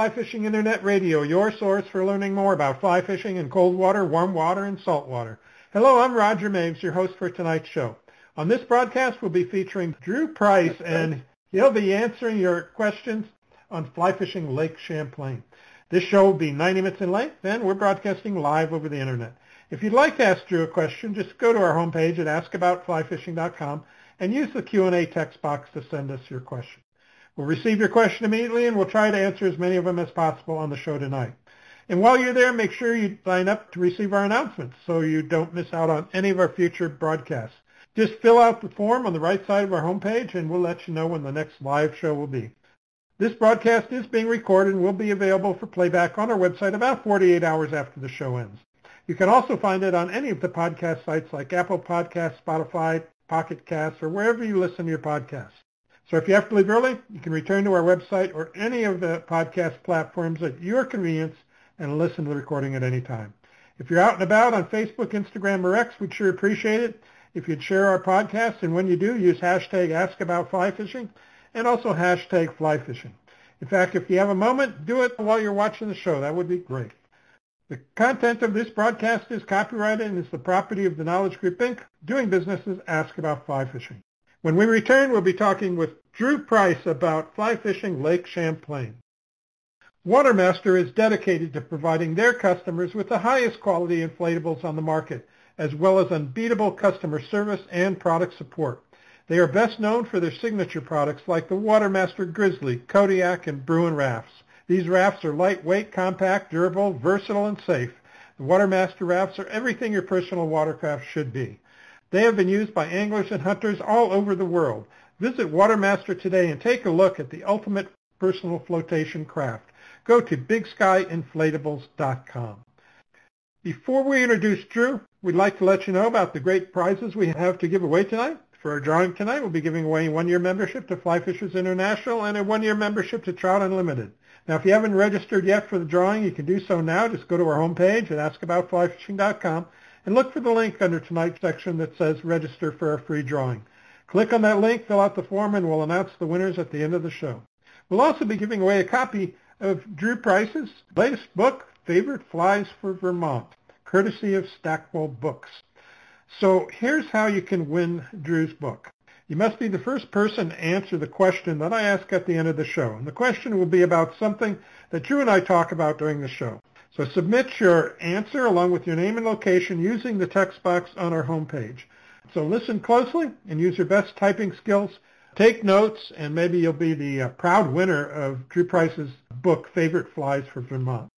Fly Fishing Internet Radio, your source for learning more about fly fishing in cold water, warm water, and salt water. Hello, I'm Roger Maves, your host for tonight's show. On this broadcast, we'll be featuring Drew Price, and he'll be answering your questions on fly fishing Lake Champlain. This show will be 90 minutes in length, and we're broadcasting live over the Internet. If you'd like to ask Drew a question, just go to our homepage at askaboutflyfishing.com and use the Q&A text box to send us your question. We'll receive your question immediately, and we'll try to answer as many of them as possible on the show tonight. And while you're there, make sure you sign up to receive our announcements so you don't miss out on any of our future broadcasts. Just fill out the form on the right side of our homepage, and we'll let you know when the next live show will be. This broadcast is being recorded and will be available for playback on our website about 48 hours after the show ends. You can also find it on any of the podcast sites like Apple Podcasts, Spotify, Pocket Casts, or wherever you listen to your podcasts. So if you have to leave early, you can return to our website or any of the podcast platforms at your convenience and listen to the recording at any time. If you're out and about on Facebook, Instagram, or X, we'd sure appreciate it if you'd share our podcast, and when you do, use hashtag AskAboutFlyFishing and also hashtag FlyFishing. In fact, if you have a moment, do it while you're watching the show. That would be great. The content of this broadcast is copyrighted and is the property of the Knowledge Group, Inc., doing business as Ask About Fly Fishing. When we return, we'll be talking with Drew Price about fly fishing Lake Champlain. Watermaster is dedicated to providing their customers with the highest quality inflatables on the market, as well as unbeatable customer service and product support. They are best known for their signature products like the Watermaster Grizzly, Kodiak, and Bruin rafts. These rafts are lightweight, compact, durable, versatile, and safe. The Watermaster rafts are everything your personal watercraft should be. They have been used by anglers and hunters all over the world. Visit Watermaster today and take a look at the ultimate personal flotation craft. Go to BigSkyInflatables.com. Before we introduce Drew, we'd like to let you know about the great prizes we have to give away tonight. For our drawing tonight, we'll be giving away a one-year membership to Fly Fishers International and a one-year membership to Trout Unlimited. Now, if you haven't registered yet for the drawing, you can do so now. Just go to our homepage at askaboutflyfishing.com and look for the link under tonight's section that says Register for our free drawing. Click on that link, fill out the form, and we'll announce the winners at the end of the show. We'll also be giving away a copy of Drew Price's latest book, Favorite Flies for Vermont, courtesy of Stackwell Books. So here's how you can win Drew's book. You must be the first person to answer the question that I ask at the end of the show. And the question will be about something that Drew and I talk about during the show. So submit your answer along with your name and location using the text box on our homepage. So listen closely and use your best typing skills. Take notes, and maybe you'll be the proud winner of Drew Price's book, Favorite Flies for Vermont.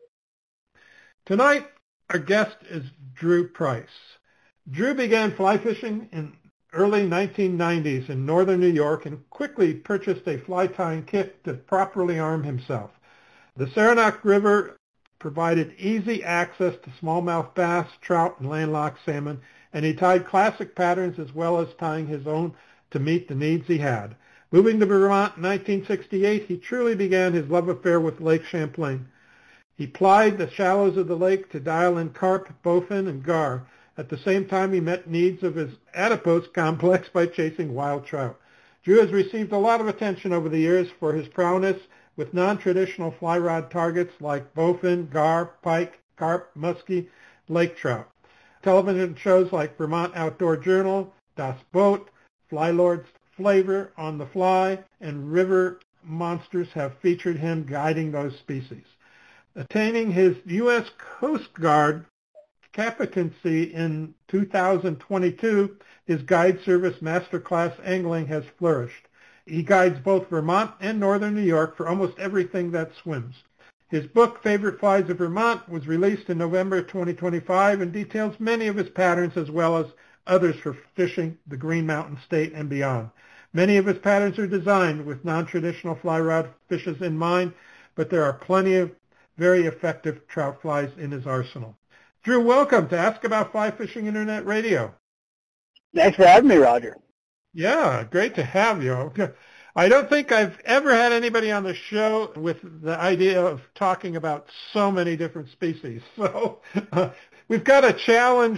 Tonight, our guest is Drew Price. Drew began fly fishing in early 1990s in northern New York and quickly purchased a fly tying kit to properly arm himself. The Saranac River provided easy access to smallmouth bass, trout, and landlocked salmon, and he tied classic patterns as well as tying his own to meet the needs he had. Moving to Vermont in 1968, he truly began his love affair with Lake Champlain. He plied the shallows of the lake to dial in carp, bowfin, and gar. At the same time, he met needs of his adipose complex by chasing wild trout. Drew has received a lot of attention over the years for his prowess with non-traditional fly rod targets like bowfin, gar, pike, carp, muskie, lake trout. Television shows like Vermont Outdoor Journal, Das Boot, Fly Lord's Flavor, On the Fly, and River Monsters have featured him guiding those species. Attaining his U.S. Coast Guard competency in 2022, his guide service Masterclass Angling has flourished. He guides both Vermont and northern New York for almost everything that swims. His book, Favorite Flies of Vermont, was released in November 2025 and details many of his patterns as well as others for fishing the Green Mountain State and beyond. Many of his patterns are designed with non-traditional fly rod fishes in mind, but there are plenty of very effective trout flies in his arsenal. Drew, welcome to Ask About Fly Fishing Internet Radio. Thanks for having me, Roger. Yeah, great to have you. I don't think I've ever had anybody on the show with the idea of talking about so many different species. So we've got a challenge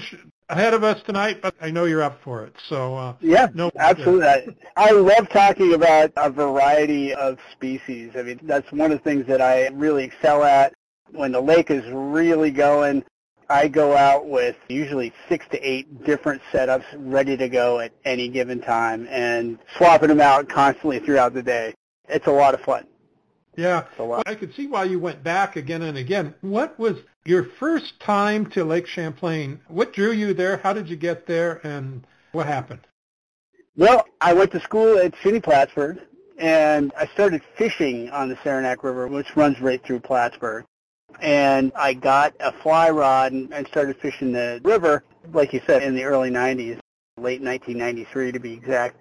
ahead of us tonight, but I know you're up for it. So Yeah, no, absolutely. I love talking about a variety of species. I mean, that's one of the things that I really excel at. When the lake is really going, I go out with usually 6 to 8 different setups ready to go at any given time and swapping them out constantly throughout the day. It's a lot of fun. Yeah, well, I could see why you went back again and again. What was your first time to Lake Champlain? What drew you there? How did you get there? And what happened? Well, I went to school at SUNY Plattsburgh, and I started fishing on the Saranac River, which runs right through Plattsburgh. And I got a fly rod and started fishing the river, like you said, in the early 90s, late 1993 to be exact.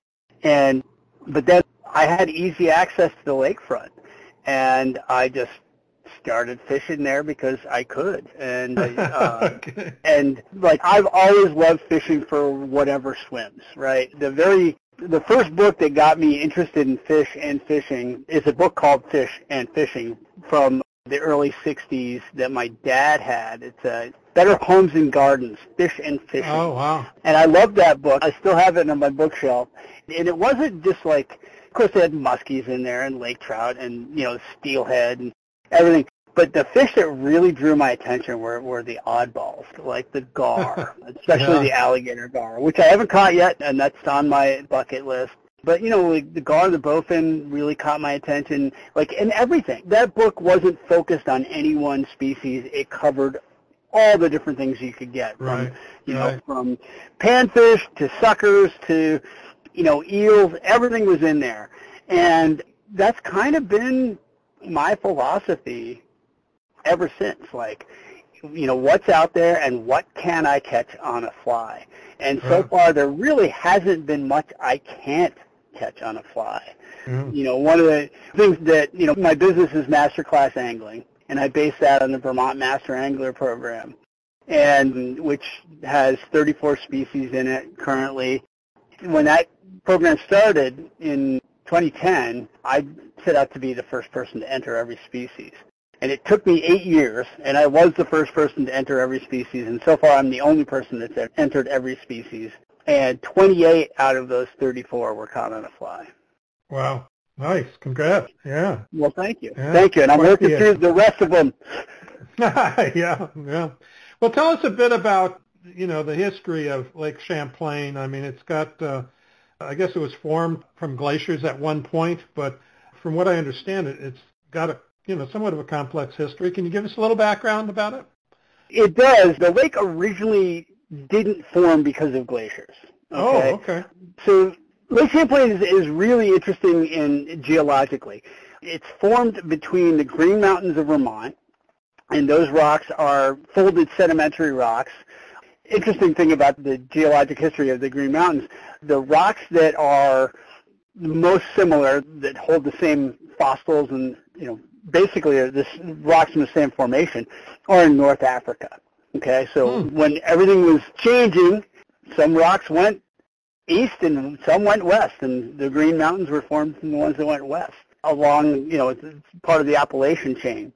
But then I had easy access to the lakefront, and I just started fishing there because I could. And Okay. and like I've always loved fishing for whatever swims, right? The first book that got me interested in fish and fishing is a book called Fish and Fishing from the early 60s that my dad had. It's Better Homes and Gardens, Fish and Fishing. Oh, wow. And I love that book. I still have it on my bookshelf. And it wasn't just like, of course they had muskies in there and lake trout and, steelhead and everything. But the fish that really drew my attention were the oddballs, like the gar, especially the alligator gar, which I haven't caught yet, and that's on my bucket list. But, like the gar, the bowfin really caught my attention, and everything. That book wasn't focused on any one species. It covered all the different things you could get, from, from panfish to suckers to, eels. Everything was in there. And that's kind of been my philosophy ever since. What's out there and what can I catch on a fly? And so far, there really hasn't been much I can't catch on a fly. One of the things that, my business is master class angling, and I base that on the Vermont Master Angler program, and which has 34 species in it currently. When that program started in 2010, I set out to be the first person to enter every species. And it took me 8 years, and I was the first person to enter every species, and so far I'm the only person that's entered every species. And 28 out of those 34 were caught on a fly. Wow. Nice. Congrats. Yeah. Well, thank you. Yeah. Thank you. And I'm working through the rest of them. Yeah. Well, tell us a bit about, the history of Lake Champlain. I mean, it's got, I guess it was formed from glaciers at one point, but from what I understand, it's got a, somewhat of a complex history. Can you give us a little background about it? It does. The lake originally didn't form because of glaciers. Okay? Oh, okay. So Lake Champlain is really interesting geologically. It's formed between the Green Mountains of Vermont, and those rocks are folded sedimentary rocks. Interesting thing about the geologic history of the Green Mountains, the rocks that are most similar, that hold the same fossils and, basically are rocks in the same formation, are in North Africa. Okay, so when everything was changing, some rocks went east and some went west, and the Green Mountains were formed from the ones that went west along, it's part of the Appalachian chain.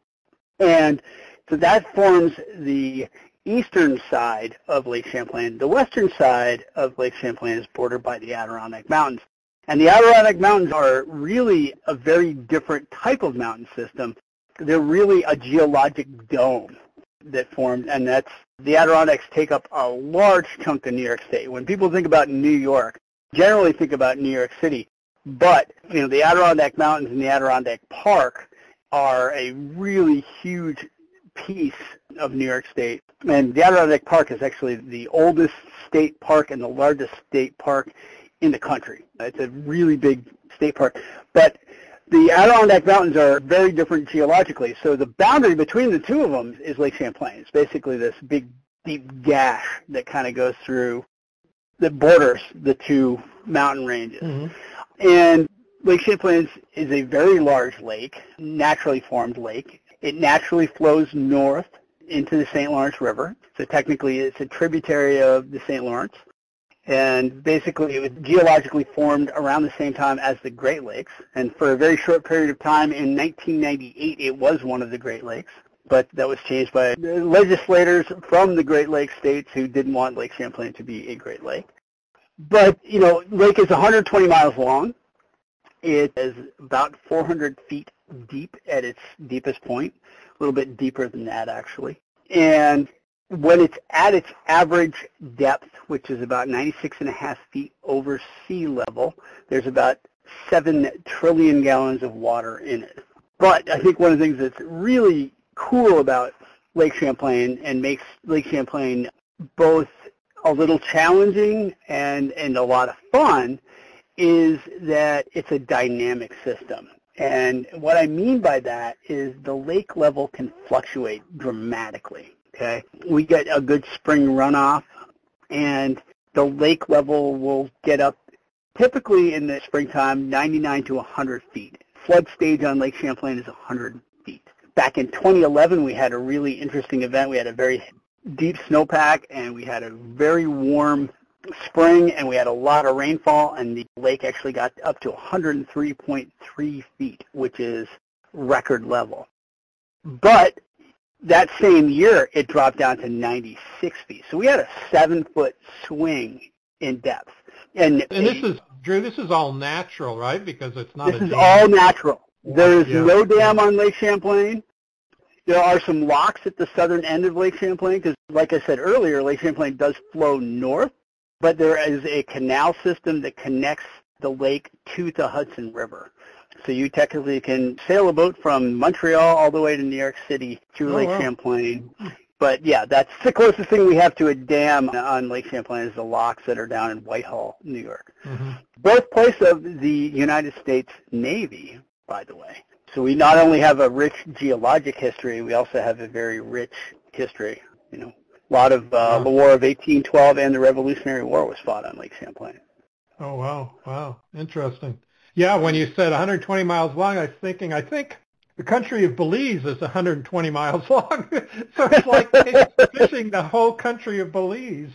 And so that forms the eastern side of Lake Champlain. The western side of Lake Champlain is bordered by the Adirondack Mountains. And the Adirondack Mountains are really a very different type of mountain system. They're really a geologic dome that formed, and the Adirondacks take up a large chunk of New York State. When people think about New York, generally think about New York City, but the Adirondack Mountains and the Adirondack Park are a really huge piece of New York State. And the Adirondack Park is actually the oldest state park and the largest state park in the country. It's a really big state park. But the Adirondack Mountains are very different geologically, so the boundary between the two of them is Lake Champlain. It's basically this big, deep gash that kind of goes through, that borders the two mountain ranges. Mm-hmm. And Lake Champlain is a very large lake, naturally formed lake. It naturally flows north into the St. Lawrence River, so technically it's a tributary of the St. Lawrence. And basically, it was geologically formed around the same time as the Great Lakes. And for a very short period of time, in 1998, it was one of the Great Lakes. but that was changed by legislators from the Great Lakes states who didn't want Lake Champlain to be a Great Lake. But, lake is 120 miles long. It is about 400 feet deep at its deepest point, a little bit deeper than that, actually. And when it's at its average depth, which is about 96.5 feet over sea level, there's about 7 trillion gallons of water in it. But I think one of the things that's really cool about Lake Champlain and makes Lake Champlain both a little challenging and a lot of fun is that it's a dynamic system. And what I mean by that is the lake level can fluctuate dramatically. Okay, we get a good spring runoff, and the lake level will get up typically in the springtime 99 to 100 feet. Flood stage on Lake Champlain is 100 feet. Back in 2011, we had a really interesting event. We had a very deep snowpack, and we had a very warm spring, and we had a lot of rainfall, and the lake actually got up to 103.3 feet, which is record level. But that same year, it dropped down to 96 feet. So we had a 7-foot swing in depth. And this is, Drew, this is all natural, right? Because it's not This is all natural. There is no dam on Lake Champlain. There are some locks at the southern end of Lake Champlain because, like I said earlier, Lake Champlain does flow north, but there is a canal system that connects the lake to the Hudson River. So you technically can sail a boat from Montreal all the way to New York City through Lake Champlain. But, yeah, that's the closest thing we have to a dam on Lake Champlain is the locks that are down in Whitehall, New York. Mm-hmm. Birthplace of the United States Navy, by the way. So we not only have a rich geologic history, we also have a very rich history. A lot of the War of 1812 and the Revolutionary War was fought on Lake Champlain. Oh, wow. Wow. Interesting. Yeah, when you said 120 miles long, I think the country of Belize is 120 miles long. So it's like fishing the whole country of Belize.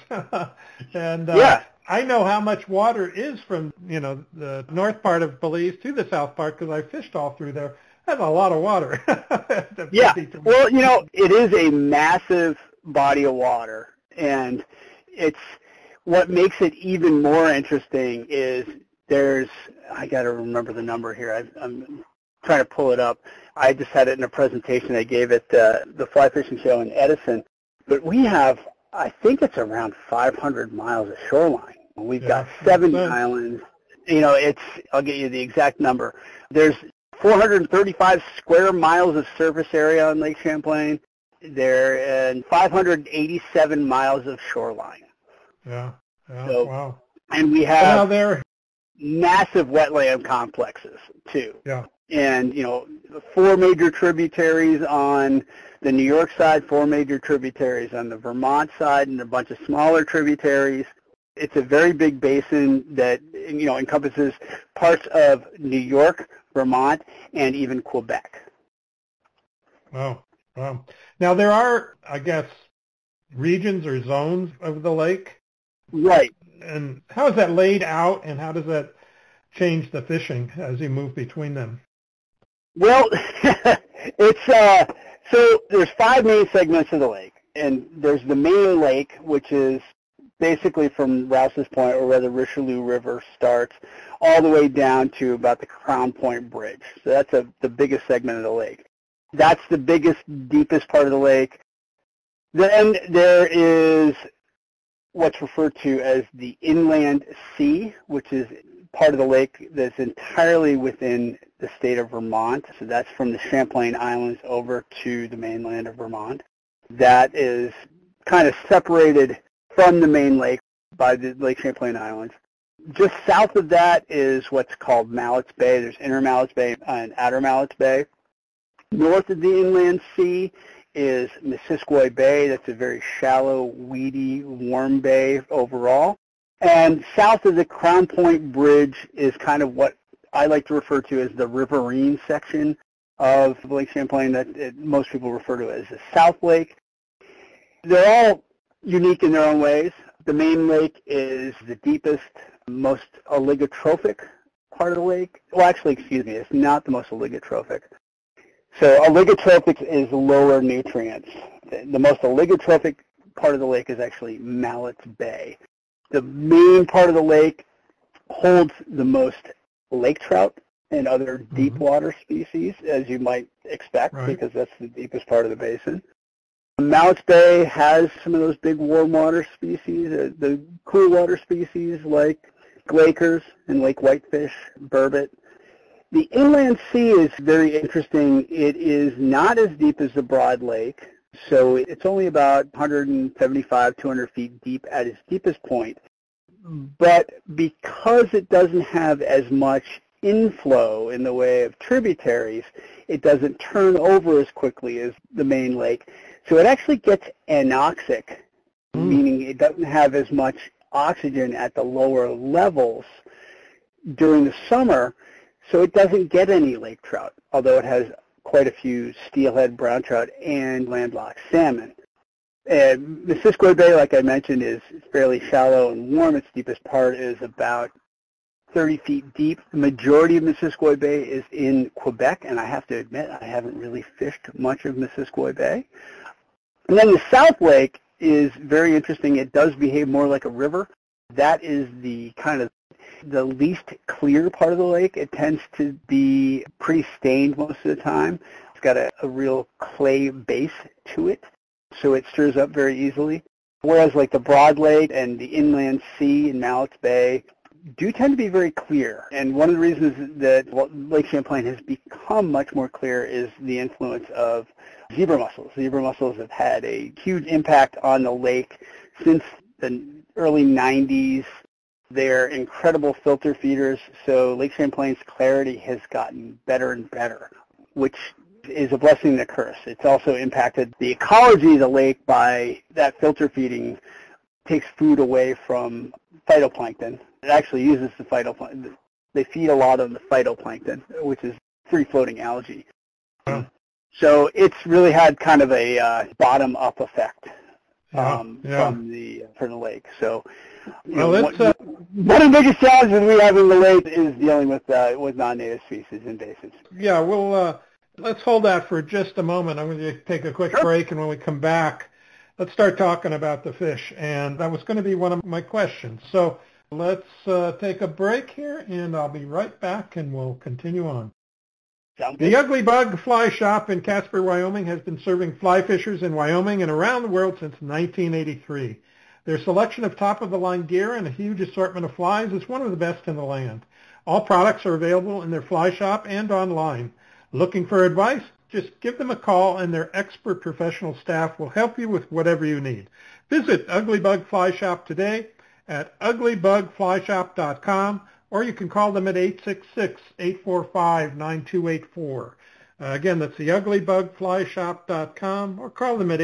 And I know how much water is from, the north part of Belize to the south part because I fished all through there. That's a lot of water. Yeah. Well, it is a massive body of water. And it's what makes it even more interesting is I got to remember the number here. I'm trying to pull it up. I just had it in a presentation I gave at the Fly Fishing Show in Edison. But we have, I think it's around 500 miles of shoreline. We've got 70 islands. I'll get you the exact number. There's 435 square miles of surface area on Lake Champlain. There and 587 miles of shoreline. Yeah. So, wow. And we have massive wetland complexes too. Yeah. And 4 major tributaries on the New York side, 4 major tributaries on the Vermont side, and a bunch of smaller tributaries. It's a very big basin that encompasses parts of New York, Vermont, and even Quebec. Wow. Now there are, I guess, regions or zones of the lake. Right. And how is that laid out, and how does that change the fishing as you move between them? Well, it's so there's 5 main segments of the lake, and there's the main lake, which is basically from Rouse's Point, or where the Richelieu River starts, all the way down to about the Crown Point Bridge. So that's the biggest segment of the lake. That's the biggest, deepest part of the lake. Then there is what's referred to as the Inland Sea, which is part of the lake that's entirely within the state of Vermont. So that's from the Champlain Islands over to the mainland of Vermont. That is kind of separated from the main lake by the Lake Champlain Islands. Just south of that is what's called Mallett's Bay. There's Inner Mallett's Bay and Outer Mallett's Bay. North of the Inland Sea is Missisquoi Bay. That's a very shallow, weedy, warm bay overall. And south of the Crown Point Bridge is kind of what I like to refer to as the riverine section of Lake Champlain that most people refer to as the South Lake. They're all unique in their own ways. The main lake is the deepest, most oligotrophic part of the lake. Well, actually, excuse me, it's not the most oligotrophic. So oligotrophic is lower nutrients. The most oligotrophic part of the lake is actually Mallett's Bay. The main part of the lake holds the most lake trout and other deep water species, as you might expect, because that's the deepest part of the basin. Mallett's Bay has some of those big warm water species, the cool water species like Lakers and lake whitefish, burbot. The inland sea is very interesting. It is not as deep as the Broad Lake, so it's only about 175, 200 feet deep at its deepest point. But because it doesn't have as much inflow in the way of tributaries, it doesn't turn over as quickly as the main lake. So it actually gets anoxic, meaning it doesn't have as much oxygen at the lower levels during the summer, so it doesn't get any lake trout, although it has quite a few steelhead, brown trout, and landlocked salmon. And Missisquoi Bay, like I mentioned, is fairly shallow and warm. Its deepest part is about 30 feet deep. The majority of Missisquoi Bay is in Quebec, and I have to admit I haven't really fished much of Missisquoi Bay. And then the South Lake is very interesting. It does behave more like a river. That is the kind of the least clear part of the lake. It tends to be pretty stained most of the time. It's got a real clay base to it, so it stirs up very easily. Whereas like the Broad Lake and the inland sea in Mallett's Bay do tend to be very clear. And one of the reasons that Lake Champlain has become much more clear is the influence of zebra mussels. Zebra mussels have had a huge impact on the lake since the early 90s. They're incredible filter feeders, so Lake Champlain's clarity has gotten better and better, which is a blessing and a curse. It's also impacted the ecology of the lake by that filter feeding takes food away from phytoplankton. It actually uses the phytoplankton. They feed a lot on the phytoplankton, which is free-floating algae. So it's really had kind of a bottom-up effect from the lake. So one of the biggest challenges we have in the lake is dealing with non-native species invasives. Yeah, well, let's hold that for just a moment. I'm going to take a quick break, and when we come back, let's start talking about the fish. And that was going to be one of my questions. So let's take a break here, and I'll be right back, and we'll continue on. The Ugly Bug Fly Shop in Casper, Wyoming has been serving fly fishers in Wyoming and around the world since 1983. Their selection of top-of-the-line gear and a huge assortment of flies is one of the best in the land. All products are available in their fly shop and online. Looking for advice? Just give them a call and their expert professional staff will help you with whatever you need. Visit Ugly Bug Fly Shop today at uglybugflyshop.com, or you can call them at 866-845-9284. Again, that's the uglybugflyshop.com, or call them at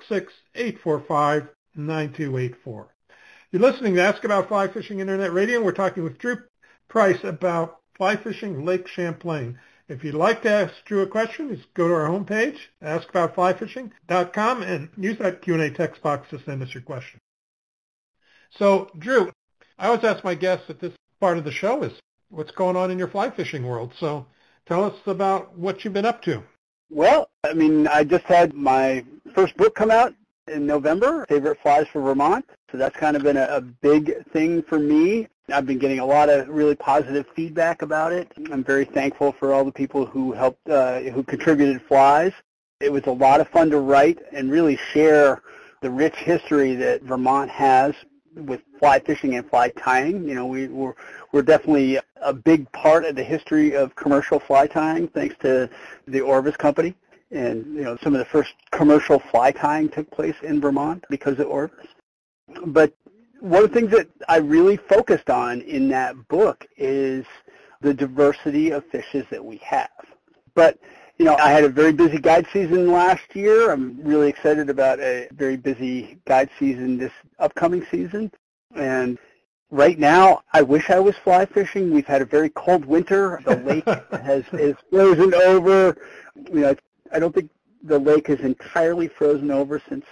866-845-9284. You're listening to Ask About Fly Fishing Internet Radio. We're talking with Drew Price about fly fishing Lake Champlain. If you'd like to ask Drew a question, just go to our homepage, askaboutflyfishing.com, and use that Q&A text box to send us your question. So, Drew, I always ask my guests at this part of the show is what's going on in your fly fishing world. So tell us about what you've been up to. Well, I mean, I just had my first book come out in November, Favorite Flies for Vermont. So that's kind of been a big thing for me. I've been getting a lot of really positive feedback about it. I'm very thankful for all the people who helped, who contributed flies. It was a lot of fun to write and really share the rich history that Vermont has with fly fishing and fly tying. You know, we're definitely a big part of the history of commercial fly tying, thanks to the Orvis Company. And, you know, some of the first commercial fly tying took place in Vermont because of Orvis. But one of the things that I really focused on in that book is the diversity of fishes that we have. But, you know, I had a very busy guide season last year. I'm really excited about a very busy guide season this upcoming season. And right now, I wish I was fly fishing. We've had a very cold winter. The lake has frozen over. You know, I don't think the lake has entirely frozen over since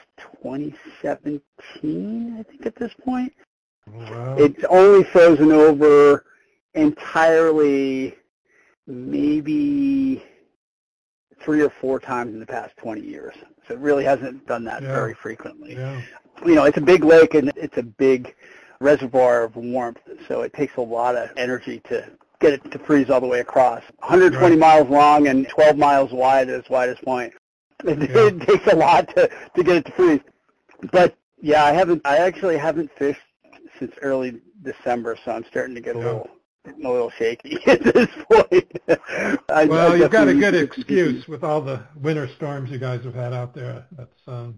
2017, I think, at this point. Wow. It's only frozen over entirely maybe 3 or 4 times in the past 20 years. So it really hasn't done that very frequently. Yeah. It's a big lake and it's a big reservoir of warmth, so it takes a lot of energy to get it to freeze all the way across. 120 miles long and 12 miles wide at its widest point. It takes a lot to get it to freeze. But yeah, I actually haven't fished since early December, so I'm starting to get a little shaky at this point. You've got a good excuse with all the winter storms you guys have had out there. That's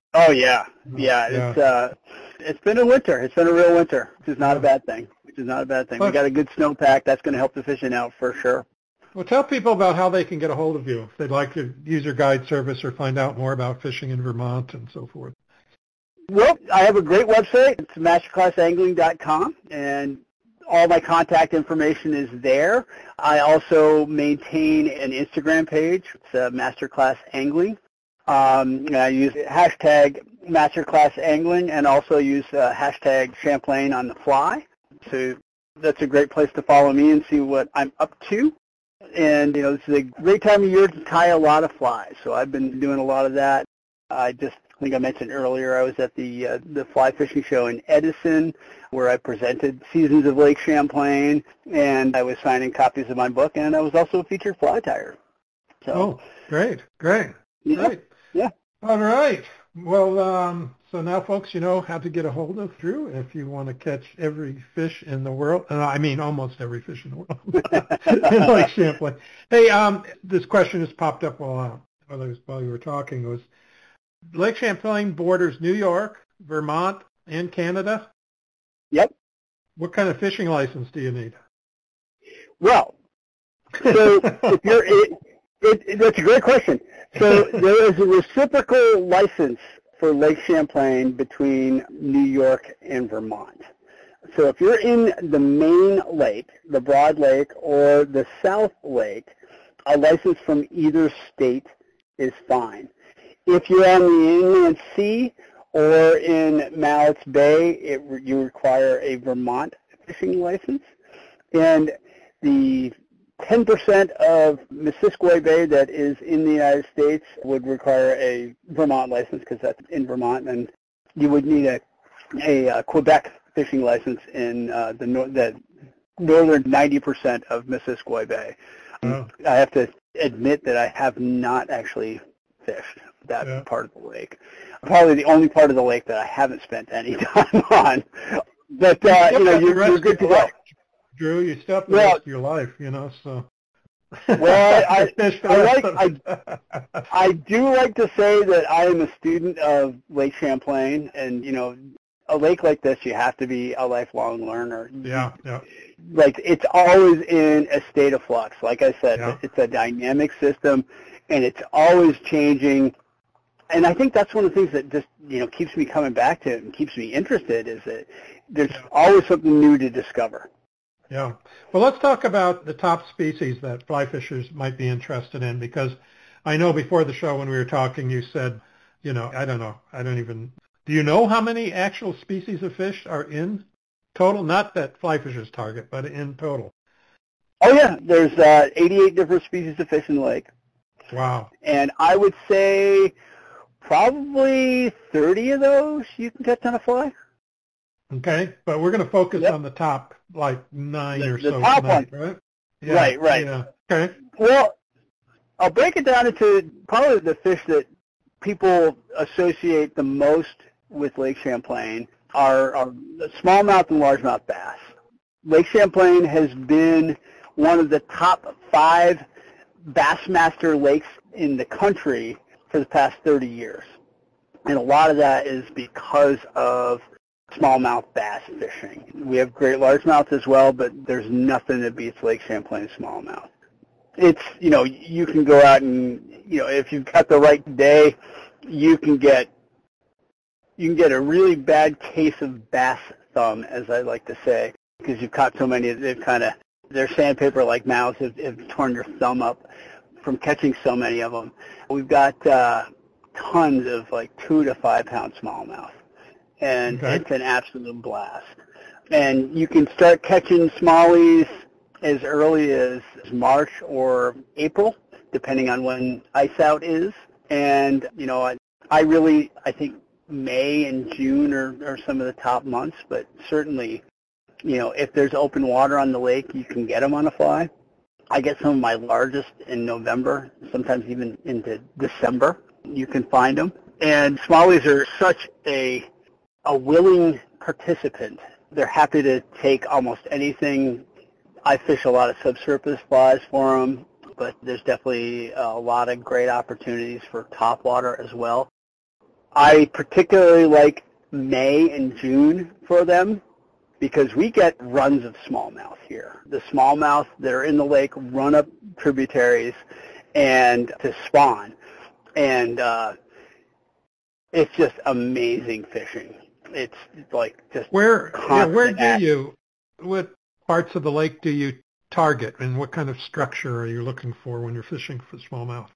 It's been a winter. It's been a real winter, which is not a bad thing. We got a good snowpack. That's going to help the fishing out for sure. Well, tell people about how they can get a hold of you if they'd like to use your guide service or find out more about fishing in Vermont and so forth. Well, I have a great website. It's masterclassangling.com, and all my contact information is there. I also maintain an Instagram page. It's Masterclass Angling. I use hashtag Masterclass Angling and also use hashtag Champlain on the fly. So that's a great place to follow me and see what I'm up to. And, this is a great time of year to tie a lot of flies. So I've been doing a lot of that. I think I mentioned earlier I was at the fly fishing show in Edison where I presented Seasons of Lake Champlain, and I was signing copies of my book, and I was also a featured fly tyer. So, great. Yeah. Great. Yeah. All right. Well, so now, folks, you know how to get a hold of Drew if you want to catch every fish in the world. I mean, almost every fish in the world in Lake Champlain. Hey, this question has popped up while you were talking. It was Lake Champlain borders New York, Vermont, and Canada. Yep. What kind of fishing license do you need? Well, so that's a great question. So there is a reciprocal license for Lake Champlain between New York and Vermont. So if you're in the main lake, the Broad Lake, or the South Lake, a license from either state is fine. If you're on the inland sea or in Mallett's Bay, you require a Vermont fishing license. And the 10% of Missisquoi Bay that is in the United States would require a Vermont license because that's in Vermont, and you would need a Quebec fishing license in the northern 90% of Missisquoi Bay. I have to admit that I have not actually fished that part of the lake. Probably the only part of the lake that I haven't spent any time on. But you're good to go. Drew, you still have the rest of your life, so. Well, I do like to say that I am a student of Lake Champlain, and, a lake like this, you have to be a lifelong learner. Yeah. Like, it's always in a state of flux. Like I said, it's a dynamic system, and it's always changing. And I think that's one of the things that just, keeps me coming back to it and keeps me interested is that there's always something new to discover. Yeah. Well, let's talk about the top species that fly fishers might be interested in, because I know before the show when we were talking, you said, I don't know. Do you know how many actual species of fish are in total? Not that fly fishers target, but in total. Oh, yeah. There's 88 different species of fish in the lake. Wow. And I would say probably 30 of those you can catch on a fly. Okay, but we're going to focus on the top, 9 or so. The top tonight, one. Right? Yeah, right. Yeah. Okay. Well, I'll break it down into probably the fish that people associate the most with Lake Champlain are smallmouth and largemouth bass. Lake Champlain has been one of the top 5 Bassmaster lakes in the country for the past 30 years. And a lot of that is because of smallmouth bass fishing. We have great largemouth as well, but there's nothing that beats Lake Champlain smallmouth. It's, you can go out and, if you've got the right day, you can get a really bad case of bass thumb, as I like to say, because you've caught so many, their sandpaper-like mouths have torn your thumb up from catching so many of them. We've got tons of 2 to 5 pound smallmouth. And it's an absolute blast. And you can start catching smallies as early as March or April, depending on when ice out is. And, I think May and June are some of the top months, but certainly, if there's open water on the lake, you can get them on a fly. I get some of my largest in November, sometimes even into December. You can find them. And smallies are such a willing participant. They're happy to take almost anything. I fish a lot of subsurface flies for them, but there's definitely a lot of great opportunities for topwater as well. I particularly like May and June for them because we get runs of smallmouth here. The smallmouth that are in the lake run up tributaries and to spawn. And it's just amazing fishing. It's like just where what parts of the lake do you target, and what kind of structure are you looking for when you're fishing for smallmouth?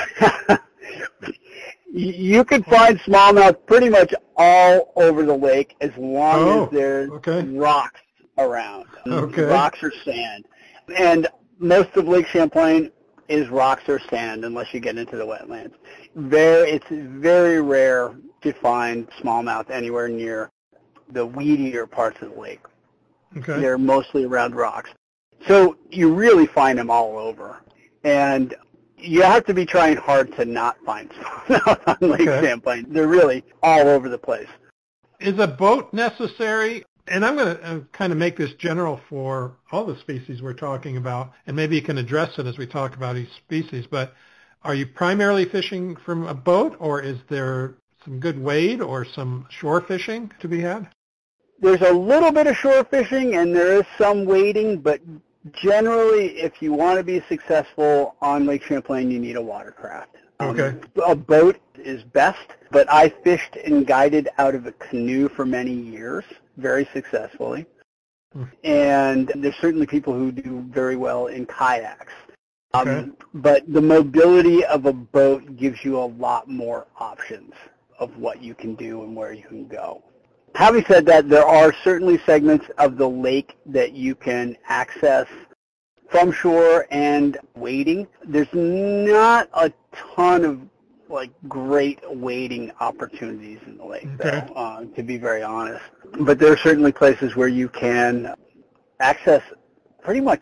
You can find smallmouth pretty much all over the lake as long as there's rocks around. Okay. Rocks or sand. And most of Lake Champlain is rocks or sand unless you get into the wetlands. It's very rare to find smallmouth anywhere near the weedier parts of the lake. Okay. They're mostly around rocks. So you really find them all over. And you have to be trying hard to not find smallmouth on Lake Champlain. They're really all over the place. Is a boat necessary? And I'm going to kind of make this general for all the species we're talking about, and maybe you can address it as we talk about each species. But are you primarily fishing from a boat, or is there some good wade or some shore fishing to be had? There's a little bit of shore fishing, and there is some wading, but generally, if you want to be successful on Lake Champlain, you need a watercraft. Okay. A boat is best, but I fished and guided out of a canoe for many years, very successfully. And there's certainly people who do very well in kayaks. But the mobility of a boat gives you a lot more options of what you can do and where you can go. Having said that, there are certainly segments of the lake that you can access from shore and wading. There's not a ton of great wading opportunities in the lake, though, to be very honest. But there are certainly places where you can access pretty much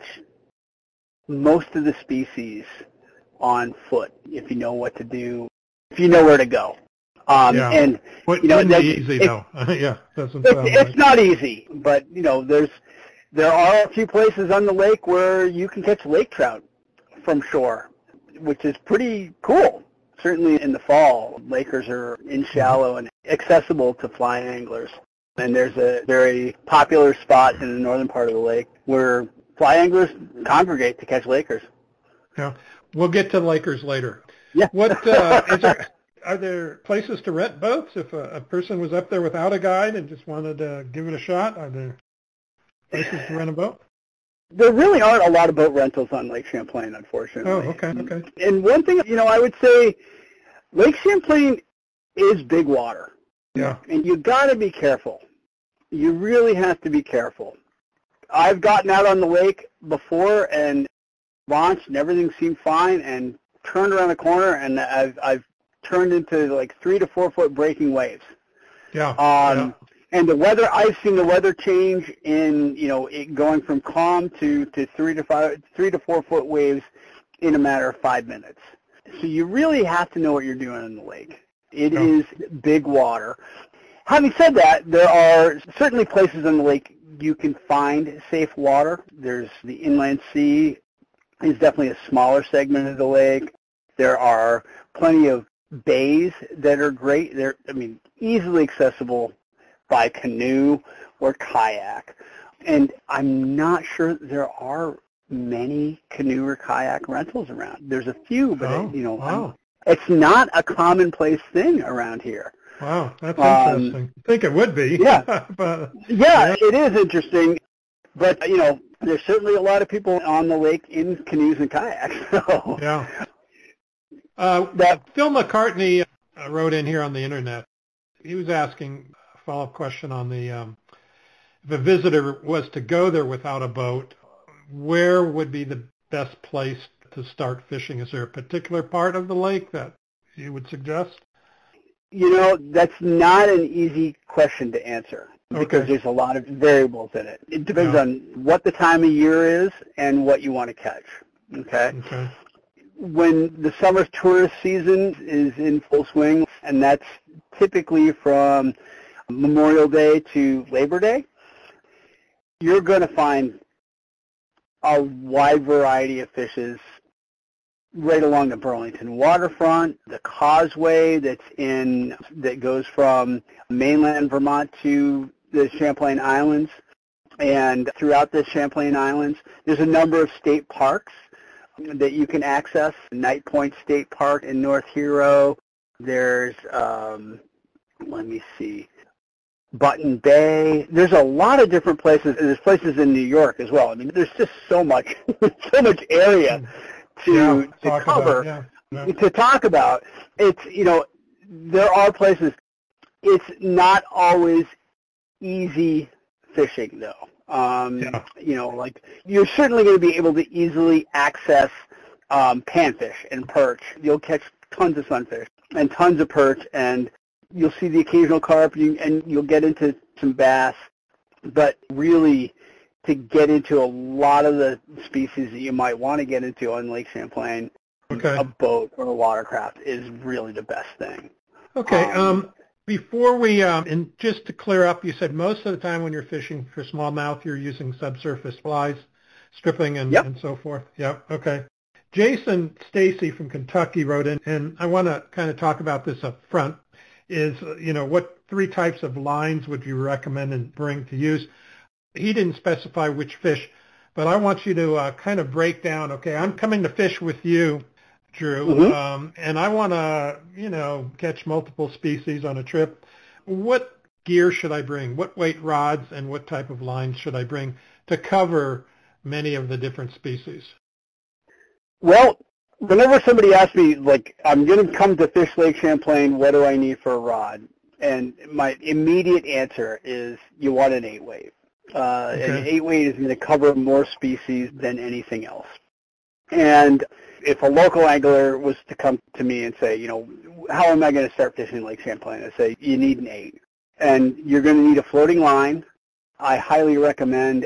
most of the species on foot if you know what to do, if you know where to go. And wouldn't be easy though. It's not easy, but there are a few places on the lake where you can catch lake trout from shore, which is pretty cool. Certainly in the fall, lakers are in shallow and accessible to fly anglers. And there's a very popular spot in the northern part of the lake where fly anglers congregate to catch lakers. Yeah, we'll get to lakers later. Yeah. Are there places to rent boats if a person was up there without a guide and just wanted to give it a shot? Are there places to rent a boat? There really aren't a lot of boat rentals on Lake Champlain, unfortunately. Oh, okay. And one thing, I would say Lake Champlain is big water. Yeah. And you got to be careful. You really have to be careful. I've gotten out on the lake before and launched and everything seemed fine and turned around the corner and I've turned into 3 to 4 foot breaking waves. Yeah. And the weather, I've seen the weather change in, it going from calm to 3 to 4 foot waves in a matter of 5 minutes. So you really have to know what you're doing in the lake. It is big water. Having said that, there are certainly places in the lake you can find safe water. There's the inland sea is definitely a smaller segment of the lake. There are plenty of bays that are great. They're, easily accessible by canoe or kayak. And I'm not sure there are many canoe or kayak rentals around. There's a few, but it's not a commonplace thing around here. Wow, that's interesting. I think it would be. Yeah. Yeah, it is interesting. But, there's certainly a lot of people on the lake in canoes and kayaks. So. Yeah. Phil McCartney wrote in here on the internet. He was asking a follow-up question on the if a visitor was to go there without a boat, where would be the best place to start fishing? Is there a particular part of the lake that you would suggest? That's not an easy question to answer because there's a lot of variables in it. It depends on what the time of year is and what you want to catch. Okay. When the summer tourist season is in full swing, and that's typically from Memorial Day to Labor Day, you're going to find a wide variety of fishes right along the Burlington waterfront, the causeway that goes from mainland Vermont to the Champlain Islands, and throughout the Champlain Islands, there's a number of state parks that you can access. Knight Point State Park in North Hero. There's, Button Bay. There's a lot of different places. There's places in New York as well. I mean, there's just so much area to cover, to talk about. It's, there are places. It's not always easy fishing, though. You're certainly going to be able to easily access panfish and perch. You'll catch tons of sunfish and tons of perch, and you'll see the occasional carp, and you'll get into some bass. But really, to get into a lot of the species that you might want to get into on Lake Champlain, a boat or a watercraft is really the best thing. Before we, and just to clear up, you said most of the time when you're fishing for smallmouth, you're using subsurface flies, stripping and so forth. Jason Stacy from Kentucky wrote in, and I want to kind of talk about this up front, is, what 3 types of lines would you recommend and bring to use? He didn't specify which fish, but I want you to kind of break down, I'm coming to fish with you, Drew, and I want to, catch multiple species on a trip. What gear should I bring? What weight rods and what type of lines should I bring to cover many of the different species? Well, whenever somebody asks me, I'm going to come to fish Lake Champlain, what do I need for a rod? And my immediate answer is you want an 8-weight. An 8-weight is going to cover more species than anything else. And if a local angler was to come to me and say, how am I going to start fishing Lake Champlain? I say, you need an 8. And you're going to need a floating line. I highly recommend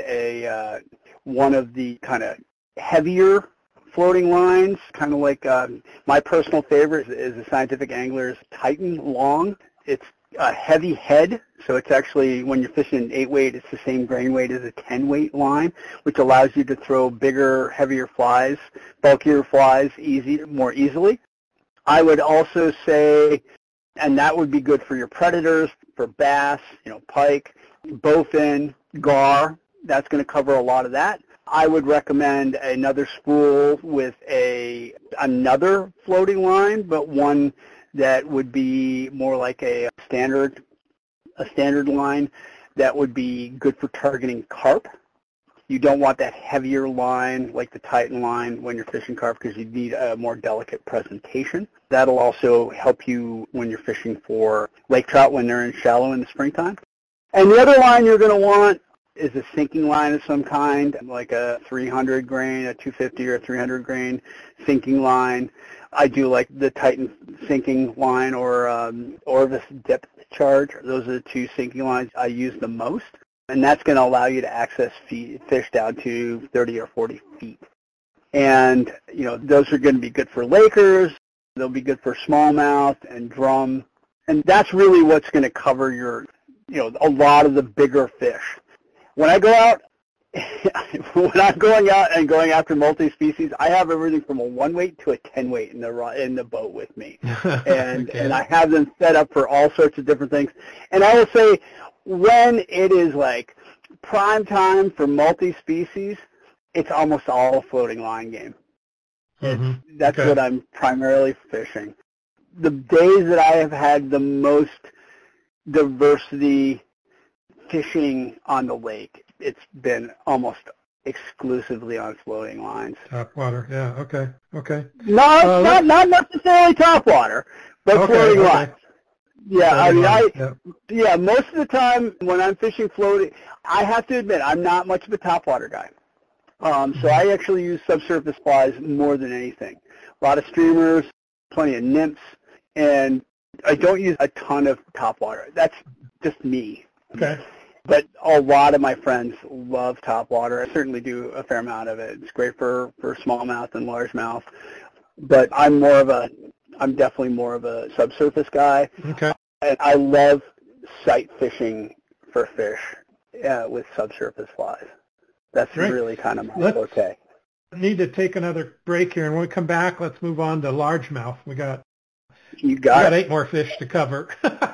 one of the kind of heavier floating lines, kind of like my personal favorite is the Scientific Angler's Titan Long. It's a heavy head, so it's actually, when you're fishing an 8-weight, it's the same grain weight as a 10-weight line, which allows you to throw bigger, heavier flies, bulkier flies more easily. I would also say, and that would be good for your predators, for bass, pike, bowfin, gar. That's going to cover a lot of that. I would recommend another spool with another floating line, but one that would be more like a standard line that would be good for targeting carp. You don't want that heavier line like the Titan line when you're fishing carp because you need a more delicate presentation. That'll also help you when you're fishing for lake trout when they're in shallow in the springtime. And the other line you're going to want is a sinking line of some kind, like a 300 grain, a 250 or a 300 grain sinking line. I do like the Titan sinking line or Orvis depth charge. Those are the 2 sinking lines I use the most, and that's going to allow you to access fish down to 30 or 40 feet. And, those are going to be good for lakers. They'll be good for smallmouth and drum. And that's really what's going to cover your, a lot of the bigger fish. When I go out, when I'm going out and going after multi-species, I have everything from a 1-weight to a 10-weight in the boat with me, and I have them set up for all sorts of different things. And I will say, when it is like prime time for multi-species, it's almost all a floating line game. That's what I'm primarily fishing. The days that I have had the most diversity fishing on the lake, it's been almost exclusively on floating lines. Top water, okay. Not necessarily top water, but floating lines. Yeah, most of the time when I'm fishing floating, I have to admit I'm not much of a top water guy. So I actually use subsurface flies more than anything. A lot of streamers, plenty of nymphs, and I don't use a ton of topwater. That's just me. Okay. But a lot of my friends love topwater. I certainly do a fair amount of it. It's great for smallmouth and largemouth. But I'm definitely more of a subsurface guy. Okay. And I love sight fishing for fish with subsurface flies. That's Great. really kind of my forte. Need to take another break here, and when we come back, let's move on to largemouth. We got 8 more fish to cover.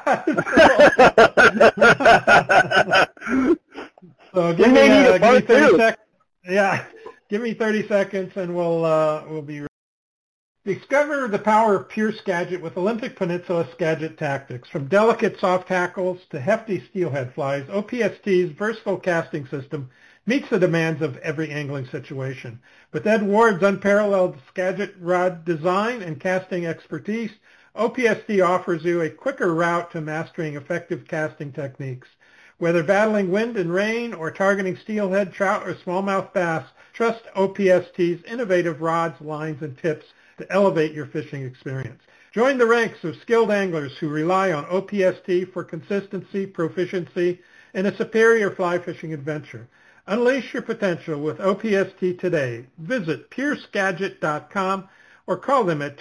So give me 30 seconds. Yeah, give me 30 seconds, and we'll be. Discover the power of pure Skagit with Olympic Peninsula Skagit Tactics. From delicate soft tackles to hefty steelhead flies, OPST's versatile casting system meets the demands of every angling situation. With Ed Ward's unparalleled Skagit rod design and casting expertise, OPST offers you a quicker route to mastering effective casting techniques. Whether battling wind and rain or targeting steelhead, trout, or smallmouth bass, trust OPST's innovative rods, lines, and tips to elevate your fishing experience. Join the ranks of skilled anglers who rely on OPST for consistency, proficiency, and a superior fly fishing adventure. Unleash your potential with OPST today. Visit PureSkagit.com or call them at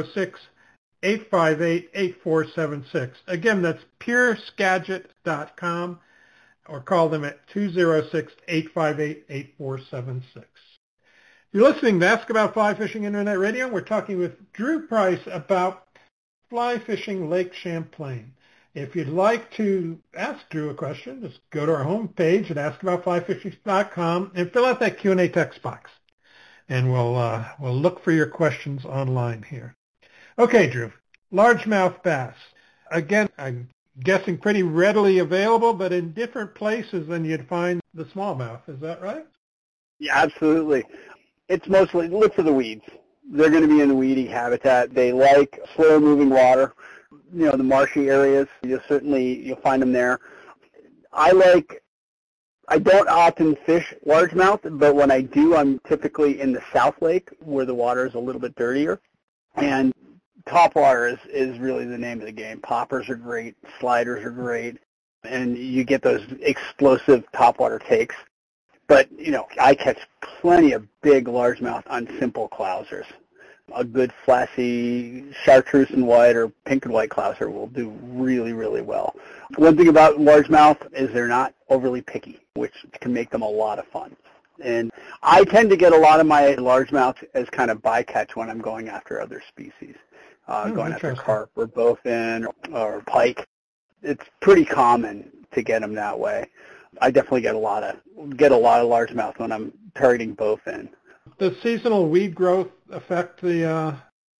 206-858-8476. Again, that's PureSkagit.com or call them at 206-858-8476. You're listening to Ask About Fly Fishing Internet Radio. We're talking with Drew Price about fly fishing Lake Champlain. If you'd like to ask Drew a question, just go to our homepage at askaboutflyfishing.com and fill out that Q&A text box. And we'll look for your questions online here. Okay, Drew, largemouth bass. Again, I'm guessing pretty readily available, but in different places than you'd find the smallmouth. Is that right? Yeah, absolutely. It's mostly, look for the weeds. They're going to be in the weedy habitat. They like slow-moving water. You know, the marshy areas, you'll find them there. I don't often fish largemouth, but when I do, I'm typically in the South Lake where the water is a little bit dirtier. And topwater is really the name of the game. Poppers are great, sliders are great, and you get those explosive topwater takes. But, I catch plenty of big largemouth on simple clousers. A good flashy chartreuse and white or pink and white clouser will do really, really well. One thing about largemouth is they're not overly picky, which can make them a lot of fun. And I tend to get a lot of my largemouth as kind of bycatch when I'm going after other species, going after carp or bowfin or pike. It's pretty common to get them that way. I definitely get a lot of largemouth when I'm targeting bowfin. Does seasonal weed growth affect the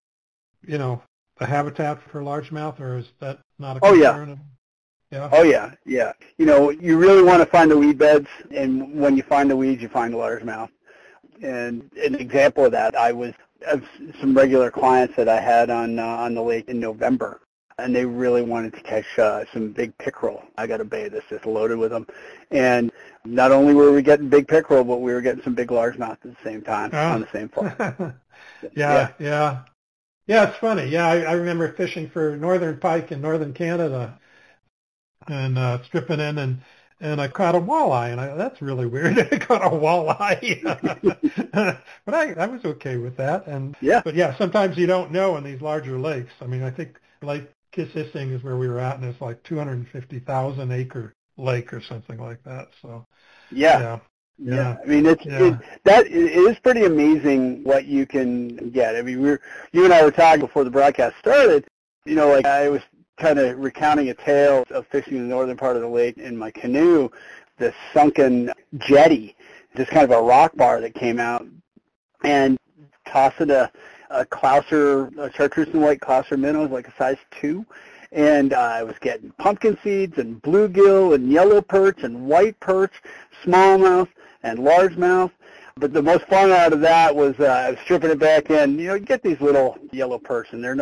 habitat for largemouth, or is that not a concern? Yeah. Oh, yeah. You really want to find the weed beds, and when you find the weeds, you find the largemouth. And an example of that, I have some regular clients that I had on the lake in November, and they really wanted to catch some big pickerel. I got a bay that's just loaded with them. And not only were we getting big pickerel, but we were getting some big largemouth at the same time on the same farm. Yeah, it's funny. Yeah, I remember fishing for northern pike in northern Canada and stripping in, and I caught a walleye, and that's really weird. I caught a walleye. But I was okay with that. But yeah, sometimes you don't know in these larger lakes. I mean, I think Lake Kississing is where we were at, and it's like 250,000 acre lake or something like that. So yeah. I mean, it is pretty amazing what you can get. I mean, you and I were talking before the broadcast started. I was kind of recounting a tale of fishing in the northern part of the lake in my canoe, the sunken jetty, just kind of a rock bar that came out, and tossed it a clouser, a chartreuse and white clouser minnows, like a size 2. And I was getting pumpkin seeds and bluegill and yellow perch and white perch, smallmouth and largemouth. But the most fun out of that was I was stripping it back in. You get these little yellow perch, and they're not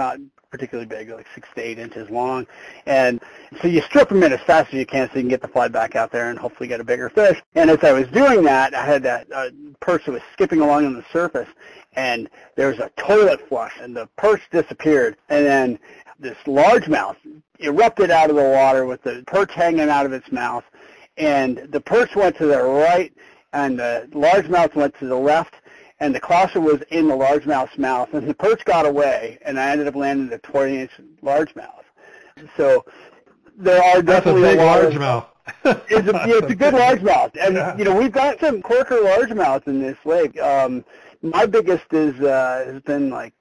particularly big, like 6 to 8 inches long. And so you strip them in as fast as you can so you can get the fly back out there and hopefully get a bigger fish. And as I was doing that, I had that perch that was skipping along on the surface, and there was a toilet flush, and the perch disappeared. And then this largemouth erupted out of the water with the perch hanging out of its mouth. And the perch went to the right, and the largemouth went to the left, and the clouser was in the largemouth's mouth, and the perch got away, and I ended up landing a 20-inch largemouth. So there are definitely That's a big largemouth. It's a good largemouth, and we've got some Corker largemouths in this lake. My biggest has been like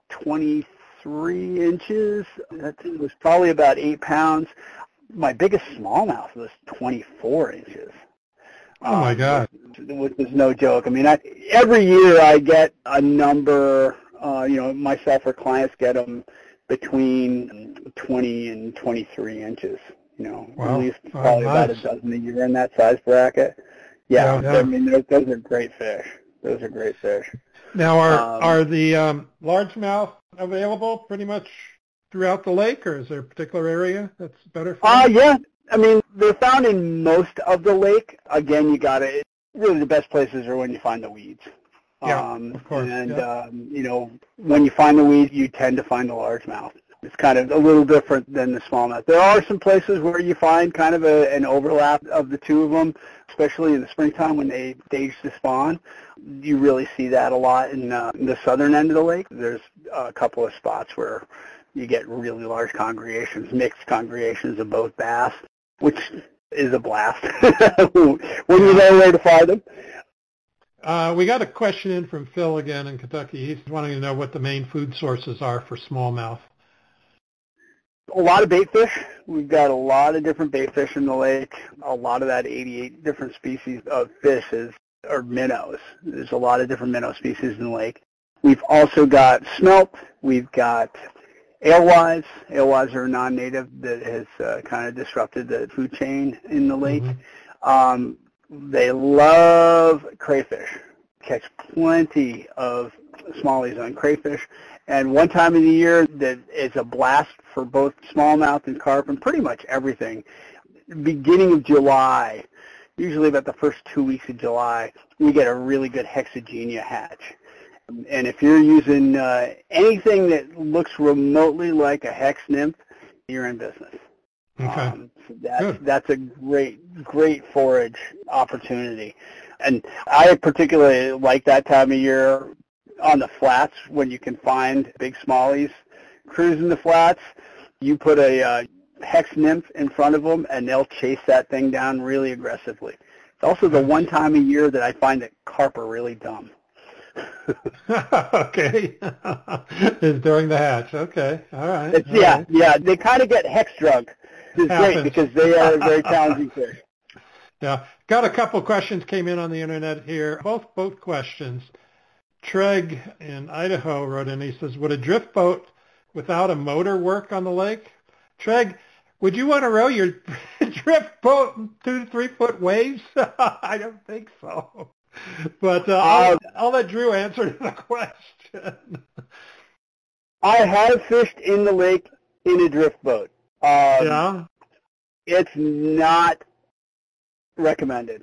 23 inches. That was probably about 8 pounds. My biggest smallmouth was 24 inches. Oh, my God. Which is no joke. I mean, every year I get a number, myself or clients get them between 20 and 23 inches, Wow. at least probably about a dozen a year in that size bracket. Yeah. I mean, those are great fish. Those are great fish. Now, are the largemouth available pretty much throughout the lake, or is there a particular area that's better for them? Yeah. I mean, they're found in most of the lake. Again, really the best places are when you find the weeds. Yeah, of course. And, when you find the weeds, you tend to find the largemouth. It's kind of a little different than the smallmouth. There are some places where you find kind of an overlap of the two of them, especially in the springtime when they stage to spawn. You really see that a lot in the southern end of the lake. There's a couple of spots where you get really large congregations, mixed congregations of both bass, which is a blast when you know where to find them. We got a question in from Phil again in Kentucky. He's wanting to know what the main food sources are for smallmouth. A lot of bait fish. We've got a lot of different bait fish in the lake. A lot of that 88 different species of fish are minnows. There's a lot of different minnow species in the lake. We've also got smelt. We've got alewives. Alewives are a non-native that has kind of disrupted the food chain in the lake. Mm-hmm. They love crayfish. Catch plenty of smallies on crayfish. And one time of the year that is a blast for both smallmouth and carp and pretty much everything, beginning of July, usually about the first 2 weeks of July, we get a really good hexagenia hatch. And if you're using anything that looks remotely like a hex nymph, you're in business. Okay. That's a great forage opportunity. And I particularly like that time of year on the flats when you can find big smallies cruising the flats. You put a hex nymph in front of them, and they'll chase that thing down really aggressively. It's also the one time of year that I find that carp are really dumb. Okay. Is during the hatch. Okay. All right. Yeah. They kind of get hex drunk. It's great because they are very challenging fish. Yeah. Got a couple questions came in on the internet here. Both questions. Treg in Idaho wrote in. He says, would a drift boat without a motor work on the lake? Treg, would you want to row your drift boat in 2 to 3 foot waves? I don't think so. But I'll let Drew answer the question. I have fished in the lake in a drift boat. Yeah? It's not recommended.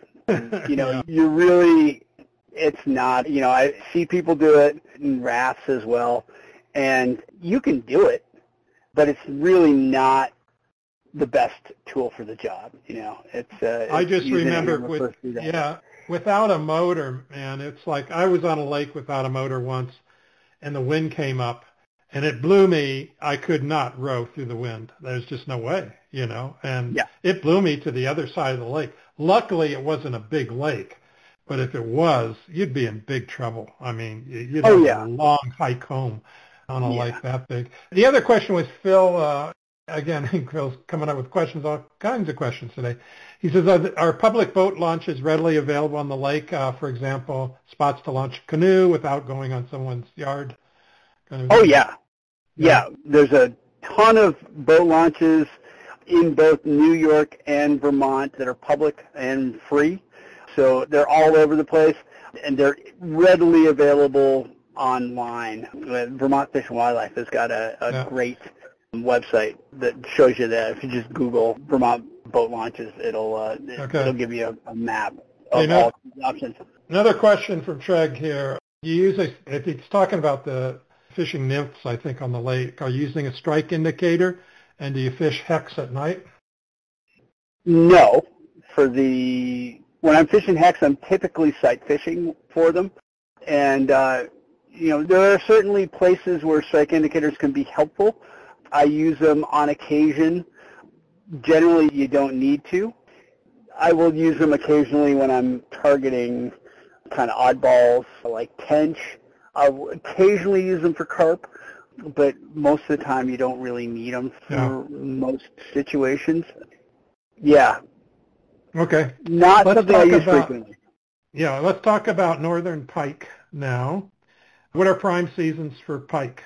It's not. I see people do it in rafts as well, and you can do it, but it's really not the best tool for the job. I just remember without a motor, man, it's like I was on a lake without a motor once, and the wind came up, and it blew me. I could not row through the wind. There's just no way, and it blew me to the other side of the lake. Luckily, it wasn't a big lake, but if it was, you'd be in big trouble. I mean, you'd have a long hike home on a lake that big. The other question was Phil. Again, Phil's coming up with questions, all kinds of questions today. He says, are public boat launches readily available on the lake? For example, spots to launch a canoe without going on someone's yard? Yeah. There's a ton of boat launches in both New York and Vermont that are public and free. So they're all over the place, and they're readily available online. Vermont Fish and Wildlife has got a great website that shows you that. If you just Google Vermont boat launches, it'll give you a map of all the options. Another question from Treg here. If he's talking about the fishing nymphs, I think, on the lake, are you using a strike indicator, and do you fish hex at night? No. When I'm fishing hex, I'm typically sight fishing for them. And, there are certainly places where strike indicators can be helpful. I use them on occasion. Generally, you don't need to. I will use them occasionally when I'm targeting kind of oddballs like tench. I'll occasionally use them for carp, but most of the time you don't really need them for most situations. Yeah. Okay. Not something I use frequently. Yeah, let's talk about northern pike now. What are prime seasons for pike?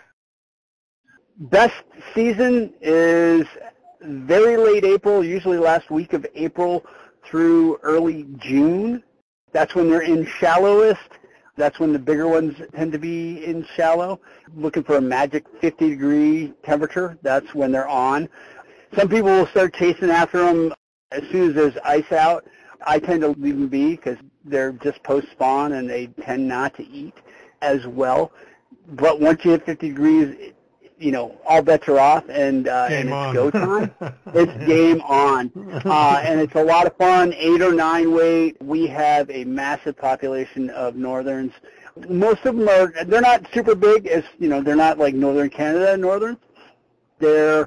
Best season is very late April, usually last week of April through early June. That's when they're in shallowest. That's when the bigger ones tend to be in shallow. Looking for a magic 50-degree temperature, that's when they're on. Some people will start chasing after them as soon as there's ice out. I tend to leave them be because they're just post-spawn and they tend not to eat as well. But once you hit 50 degrees, all bets are off, and it's go time. It's game on. And it's a lot of fun, 8 or 9 weight. We have a massive population of northerns. Most of them they're not super big, they're not like northern Canada northern. They're,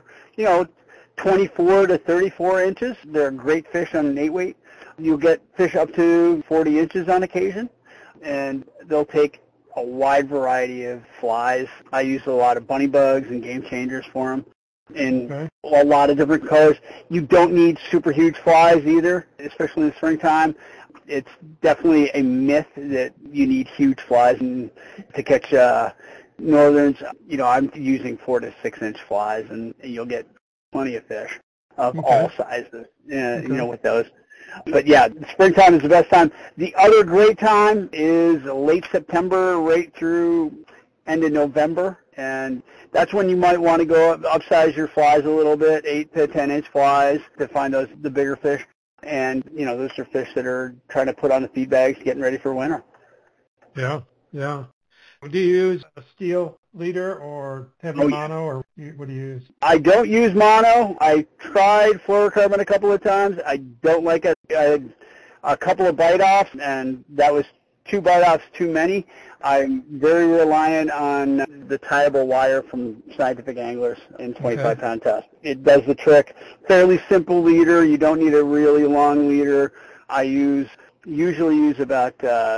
24 to 34 inches. They're great fish on an 8 weight. You'll get fish up to 40 inches on occasion, and they'll take a wide variety of flies. I use a lot of bunny bugs and game changers for them in a lot of different colors. You don't need super huge flies either, especially in the springtime. It's definitely a myth that you need huge flies to catch northerns. I'm using 4 to 6 inch flies, and you'll get plenty of fish of all sizes, with those. But yeah, springtime is the best time. The other great time is late September right through end of November, and that's when you might want to go upsize your flies a little bit, 8 to 10 inch flies to find the bigger fish. And, those are fish that are trying to put on the feed bags, getting ready for winter. Yeah, yeah. Do you use a steel leader or heavy mono, or what do you use? I don't use mono. I tried fluorocarbon a couple of times. I don't like it. I had a couple of bite-offs, and that was 2 bite-offs too many. I'm very reliant on the tieable wire from Scientific Anglers in 25-pound test. It does the trick. Fairly simple leader. You don't need a really long leader. I usually use about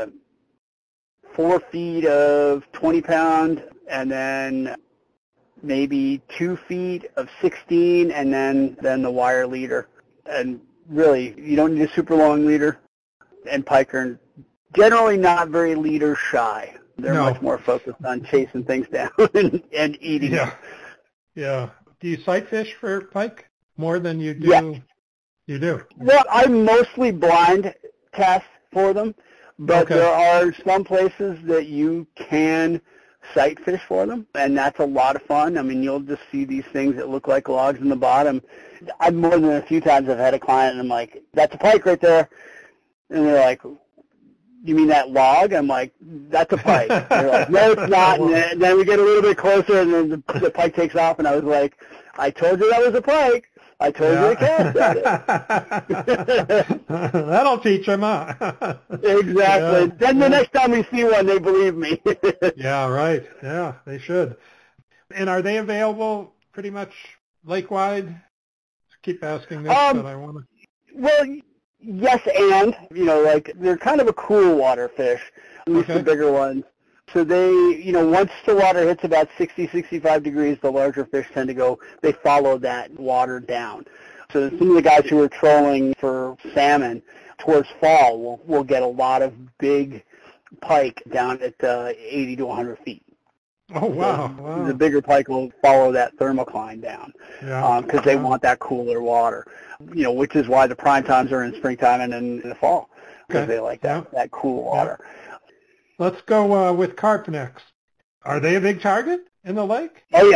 4 feet of 20-pound, and then maybe 2 feet of 16, and then the wire leader. And really, you don't need a super long leader. And pike are generally not very leader shy. They're much more focused on chasing things down and eating them. Yeah. Do you sight fish for pike more than you do? Yeah. You do? Well, I mostly blind test for them. But there are some places that you can sight fish for them, and that's a lot of fun. I mean, you'll just see these things that look like logs in the bottom. I've more than a few times I've had a client, and I'm like, that's a pike right there. And they're like, you mean that log? I'm like, that's a pike. They're like, no, it's not. And then we get a little bit closer, and then the pike takes off, and I was like, I told you that was a pike. I told you to cast at it. That'll teach them, huh? Exactly. Yeah. Then the next time we see one, they believe me. Yeah, right. Yeah, they should. And are they available pretty much lake-wide? I keep asking this, but I want to... Well, yes, and, they're kind of a cool water fish, at least the bigger ones. So they, once the water hits about 60, 65 degrees, the larger fish tend to go, they follow that water down. So some of the guys who are trolling for salmon towards fall will get a lot of big pike down at 80 to 100 feet. Oh, wow. So the bigger pike will follow that thermocline down because they want that cooler water, which is why the prime times are in springtime and in the fall because they like that cool water. Yeah. Let's go with carp next. Are they a big target in the lake? Oh, yeah.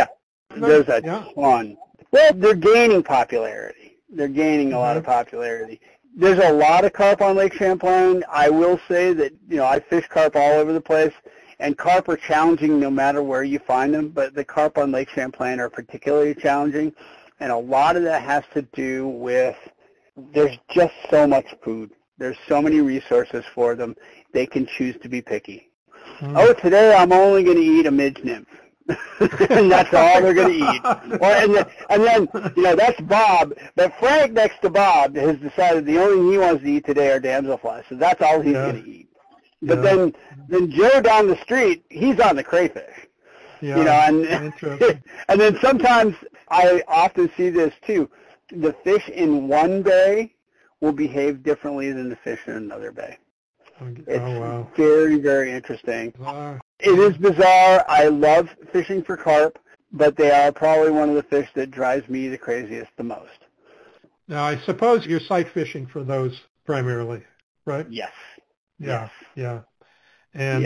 There's a ton. Well, they're gaining popularity. They're gaining a lot of popularity. There's a lot of carp on Lake Champlain. I will say that, I fish carp all over the place, and carp are challenging no matter where you find them, but the carp on Lake Champlain are particularly challenging, and a lot of that has to do with there's just so much food. There's so many resources for them. They can choose to be picky. Oh, today I'm only going to eat a midge nymph. And that's all they're going to eat. And then, that's Bob. But Frank next to Bob has decided the only thing he wants to eat today are damselflies. So that's all he's going to eat. But then Joe down the street, he's on the crayfish. Yeah, and then sometimes I often see this too. The fish in one bay will behave differently than the fish in another bay. It's very, very interesting. It is bizarre. I love fishing for carp, but they are probably one of the fish that drives me the craziest the most. Now, I suppose you're sight fishing for those primarily, right? Yes. Yeah. And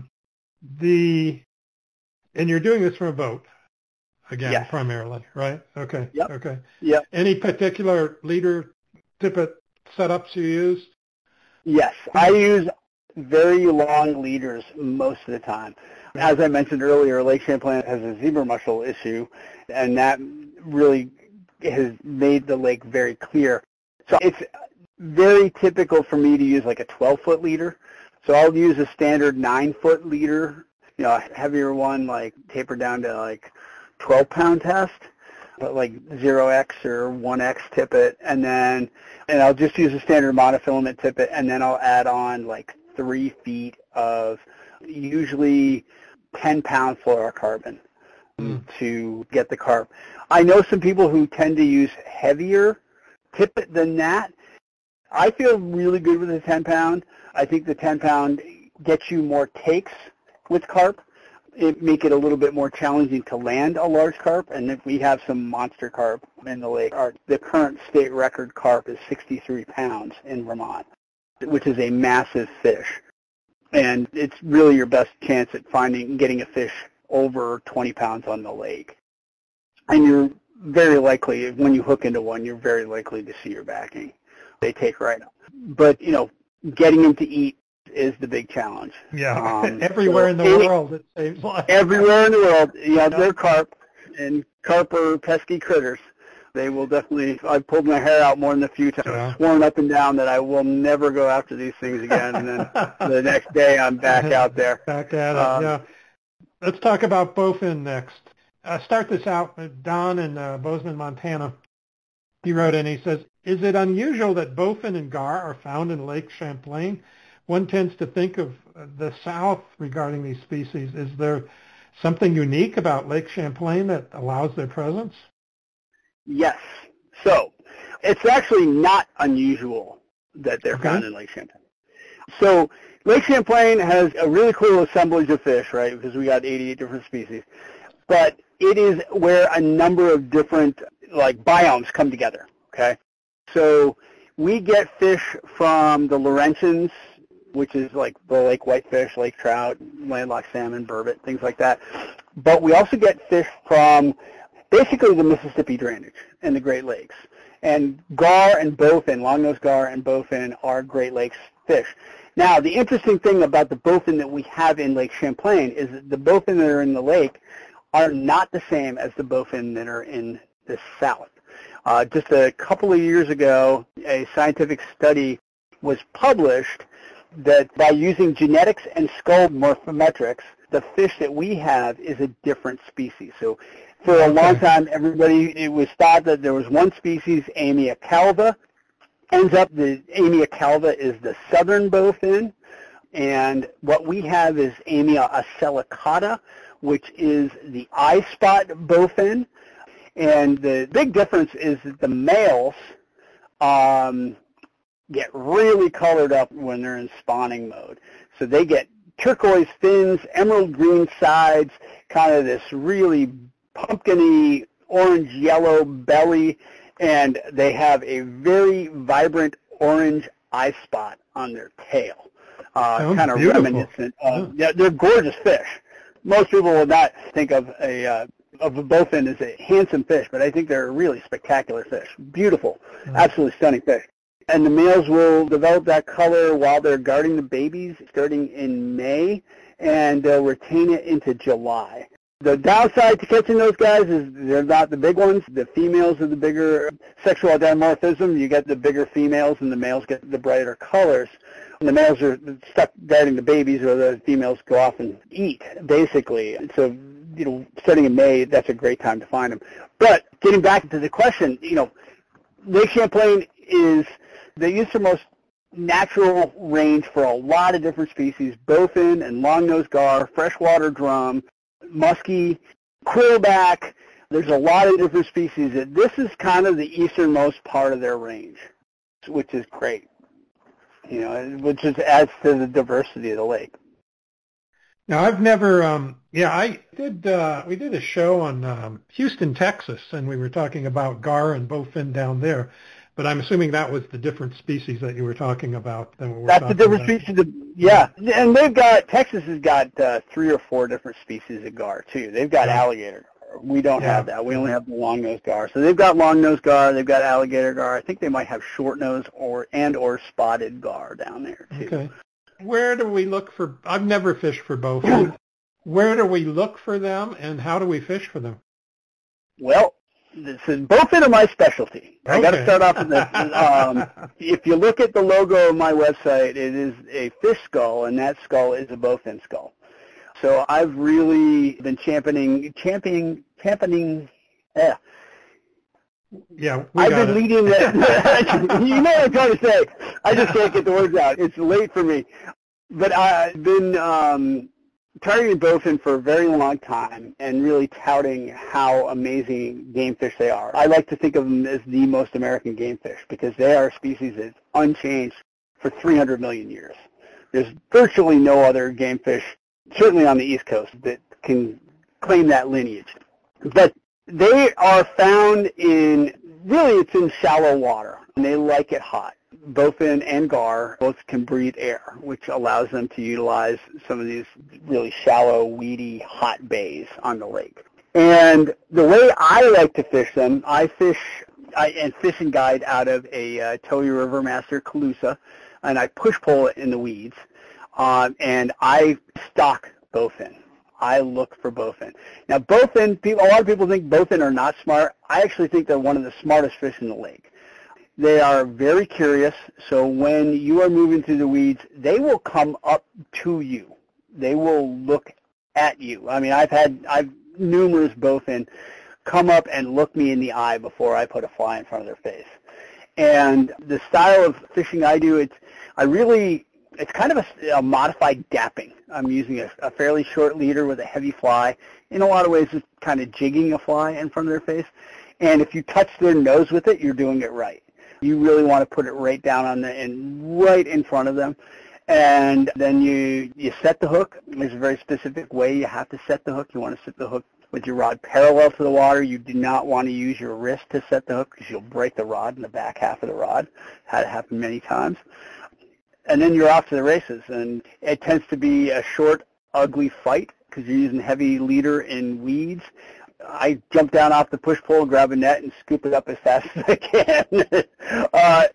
and you're doing this from a boat, again, primarily, right? Okay. Yep. Okay. Yep. Any particular leader tippet setups you use? Yes, I use very long leaders most of the time. As I mentioned earlier, Lake Champlain has a zebra mussel issue, and that really has made the lake very clear. So it's very typical for me to use like a 12-foot leader. So I'll use a standard 9-foot leader, a heavier one, like tapered down to like 12-pound test, but like 0X or 1X tippet, and I'll just use a standard monofilament tippet, and then I'll add on like 3 feet of usually 10-pound fluorocarbon to get the carp. I know some people who tend to use heavier tippet than that. I feel really good with the 10-pound. I think the 10-pound gets you more takes with carp. It make it a little bit more challenging to land a large carp, and if we have some monster carp in the lake. The current state record carp is 63 pounds in Vermont, which is a massive fish, and it's really your best chance at getting a fish over 20 pounds on the lake. And you're very likely, when you hook into one, you're very likely to see your backing. They take right up. But, getting them to eat is the big challenge. Yeah, everywhere in the world it seems like. Everywhere in the world, they're carp, and carp are pesky critters. They will definitely, I've pulled my hair out more than a few times, sworn up and down that I will never go after these things again, and then the next day I'm back out there. Back at it, Let's talk about bowfin next. Start this out with Don in Bozeman, Montana. He wrote in, he says, is it unusual that bowfin and gar are found in Lake Champlain? One tends to think of the South regarding these species. Is there something unique about Lake Champlain that allows their presence? Yes. So it's actually not unusual that they're found in Lake Champlain. So Lake Champlain has a really cool assemblage of fish, right, because we got 88 different species. But it is where a number of different, biomes come together, okay? So we get fish from the Laurentians, which is like the lake whitefish, lake trout, landlocked salmon, burbot, things like that. But we also get fish from basically the Mississippi drainage and the Great Lakes. And gar and bowfin, longnose gar and bowfin are Great Lakes fish. Now, the interesting thing about the bowfin that we have in Lake Champlain is that the bowfin that are in the lake are not the same as the bowfin that are in the South. Just a couple of years ago, a scientific study was published that by using genetics and skull morphometrics, the fish that we have is a different species. So for a long time, it was thought that there was one species, Amia calva. Ends up the Amia calva is the southern bowfin, and what we have is Amia acellicata, which is the eye spot bowfin. And the big difference is that the males get really colored up when they're in spawning mode. So they get turquoise fins, emerald green sides, kind of this really pumpkin-y orange-yellow belly, and they have a very vibrant orange eye spot on their tail, kind of reminiscent of, they're gorgeous fish. Most people would not think of a of a bowfin is a handsome fish, but I think they're a really spectacular fish. Beautiful, absolutely stunning fish. And the males will develop that color while they're guarding the babies starting in May, and they'll retain it into July. The downside to catching those guys is they're not the big ones. The females are the bigger sexual dimorphism. You get the bigger females, and the males get the brighter colors. And the males are stuck guarding the babies, or the females go off and eat, basically. So, starting in May, that's a great time to find them. But getting back to the question, Lake Champlain is the easternmost natural range for a lot of different species: bowfin and long-nosed gar, freshwater drum, muskie, quillback. There's a lot of different species. This is kind of the easternmost part of their range, which is great. Which just adds to the diversity of the lake. Now, I've never, we did a show on Houston, Texas, and we were talking about gar and bowfin down there. But I'm assuming that was the different species that you were talking about than what we're talking about. That's the different species. And Texas has got 3 or 4 different species of gar, too. They've got alligator gar. We don't have that. We only have the long-nosed gar. So they've got long-nosed gar. They've got alligator gar. I think they might have short-nosed or spotted gar down there, too. Okay. Where do we look for, I've never fished for bowfin. Where do we look for them, and how do we fish for them? Well, bowfin are my specialty. I got to start off with this. If you look at the logo of my website, it is a fish skull, and that skull is a bowfin skull. So I've really been championing. Yeah, I've been leading that. You know what I'm trying to say. I just can't get the words out. It's late for me. But I've been targeting bowfin for a very long time and really touting how amazing game fish they are. I like to think of them as the most American game fish because they are a species that's unchanged for 300 million years. There's virtually no other game fish, certainly on the East Coast, that can claim that lineage. But they are found it's in shallow water, and they like it hot. Bowfin and gar both can breathe air, which allows them to utilize some of these really shallow, weedy, hot bays on the lake. And the way I like to fish them, I fish and fishing guide out of a Toei River Master Calusa, and I push pole it in the weeds, and I stock bowfin. I look for bowfin. Now, bowfin, a lot of people think bowfin are not smart. I actually think they're one of the smartest fish in the lake. They are very curious, so when you are moving through the weeds, they will come up to you. They will look at you. I mean, I've numerous bowfin come up and look me in the eye before I put a fly in front of their face. And the style of fishing I do, it's kind of a modified dapping. I'm using a fairly short leader with a heavy fly. In a lot of ways, it's kind of jigging a fly in front of their face. And if you touch their nose with it, you're doing it right. You really want to put it right down and right in front of them. And then you set the hook. There's a very specific way you have to set the hook. You want to set the hook with your rod parallel to the water. You do not want to use your wrist to set the hook because you'll break the rod in the back half of the rod. Had it happen many times. And then you're off to the races. And it tends to be a short, ugly fight because you're using heavy leader in weeds. I jump down off the push pole, grab a net, and scoop it up as fast as I can.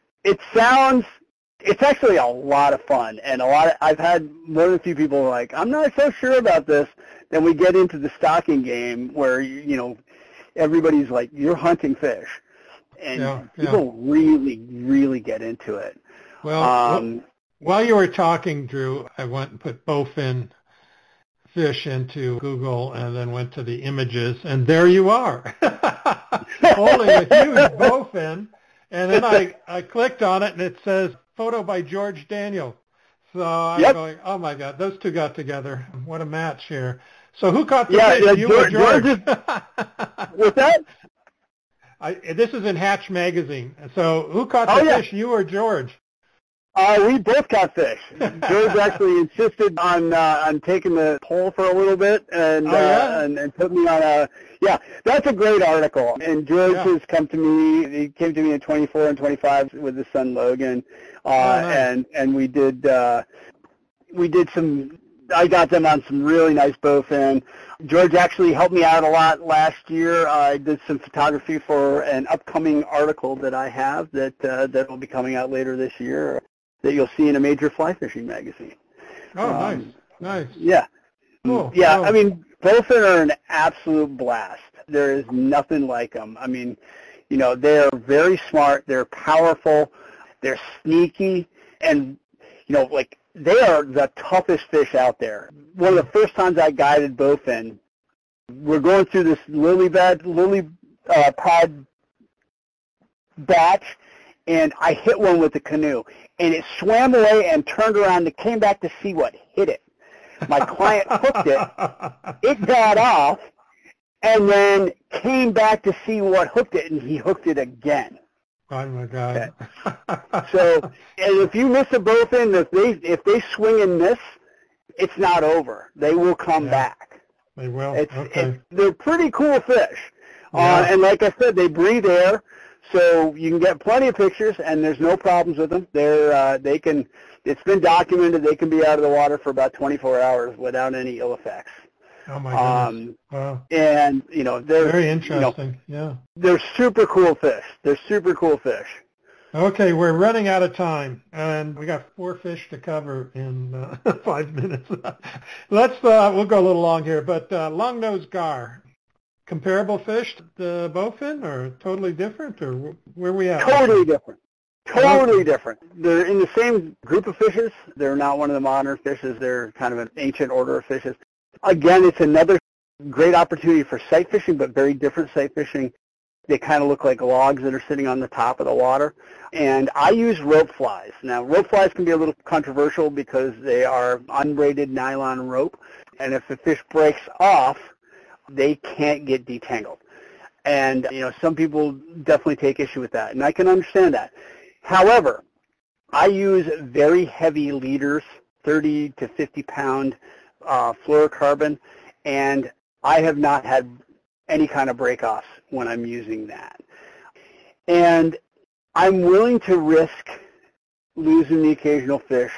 It's actually a lot of fun, and I've had more than a few people like, I'm not so sure about this. Then we get into the stocking game where, everybody's like, you're hunting fish. And people really, really get into it. Well, while you were talking, Drew, I went and put bowfin fish into Google and then went to the images, and there you are, holding a huge bowfin. And then I clicked on it, and it says, photo by George Daniel. So I'm going, oh, my God, those two got together. What a match here. So who caught the fish, you or George? What's that? This is in Hatch Magazine. So who caught the fish, you or George? We both caught fish. George actually insisted on taking the pole for a little bit and put me on that's a great article. And George has come to me. He came to me in 24 and 25 with his son Logan, nice. and we did some I got them on some really nice bowfin. George actually helped me out a lot last year. I did some photography for an upcoming article that I have that will be coming out later this year that you'll see in a major fly fishing magazine. Oh, nice. Yeah. Cool. Yeah, Cool. I mean, bowfin are an absolute blast. There is nothing like them. I mean, they are very smart. They're powerful. They're sneaky. And, they are the toughest fish out there. One of the first times I guided bowfin, we're going through this lily pad batch, and I hit one with the canoe, and it swam away and turned around and came back to see what hit it. My client hooked it. It got off, and then came back to see what hooked it, and he hooked it again. Oh my God! So, and if you miss a bowfin, if they swing and miss, it's not over. They will come back. They will. They're pretty cool fish, and like I said, they breathe air, so you can get plenty of pictures, and there's no problems with them. They can. It's been documented they can be out of the water for about 24 hours without any ill effects. Oh my goodness! Wow. And they're very interesting. They're super cool fish. Okay, we're running out of time, and we got 4 fish to cover in 5 minutes. We'll go a little long here, but long-nosed gar, comparable fish to the bowfin, or totally different, or where are we at? Totally different. Totally different. They're in the same group of fishes. They're not one of the modern fishes. They're kind of an ancient order of fishes. Again, it's another great opportunity for sight fishing, but very different sight fishing. They kind of look like logs that are sitting on the top of the water. And I use rope flies. Now, rope flies can be a little controversial because they are unbraided nylon rope. And if the fish breaks off, they can't get detangled. And, some people definitely take issue with that. And I can understand that. However, I use very heavy leaders, 30 to 50-pound fluorocarbon, and I have not had any kind of break-offs when I'm using that. And I'm willing to risk losing the occasional fish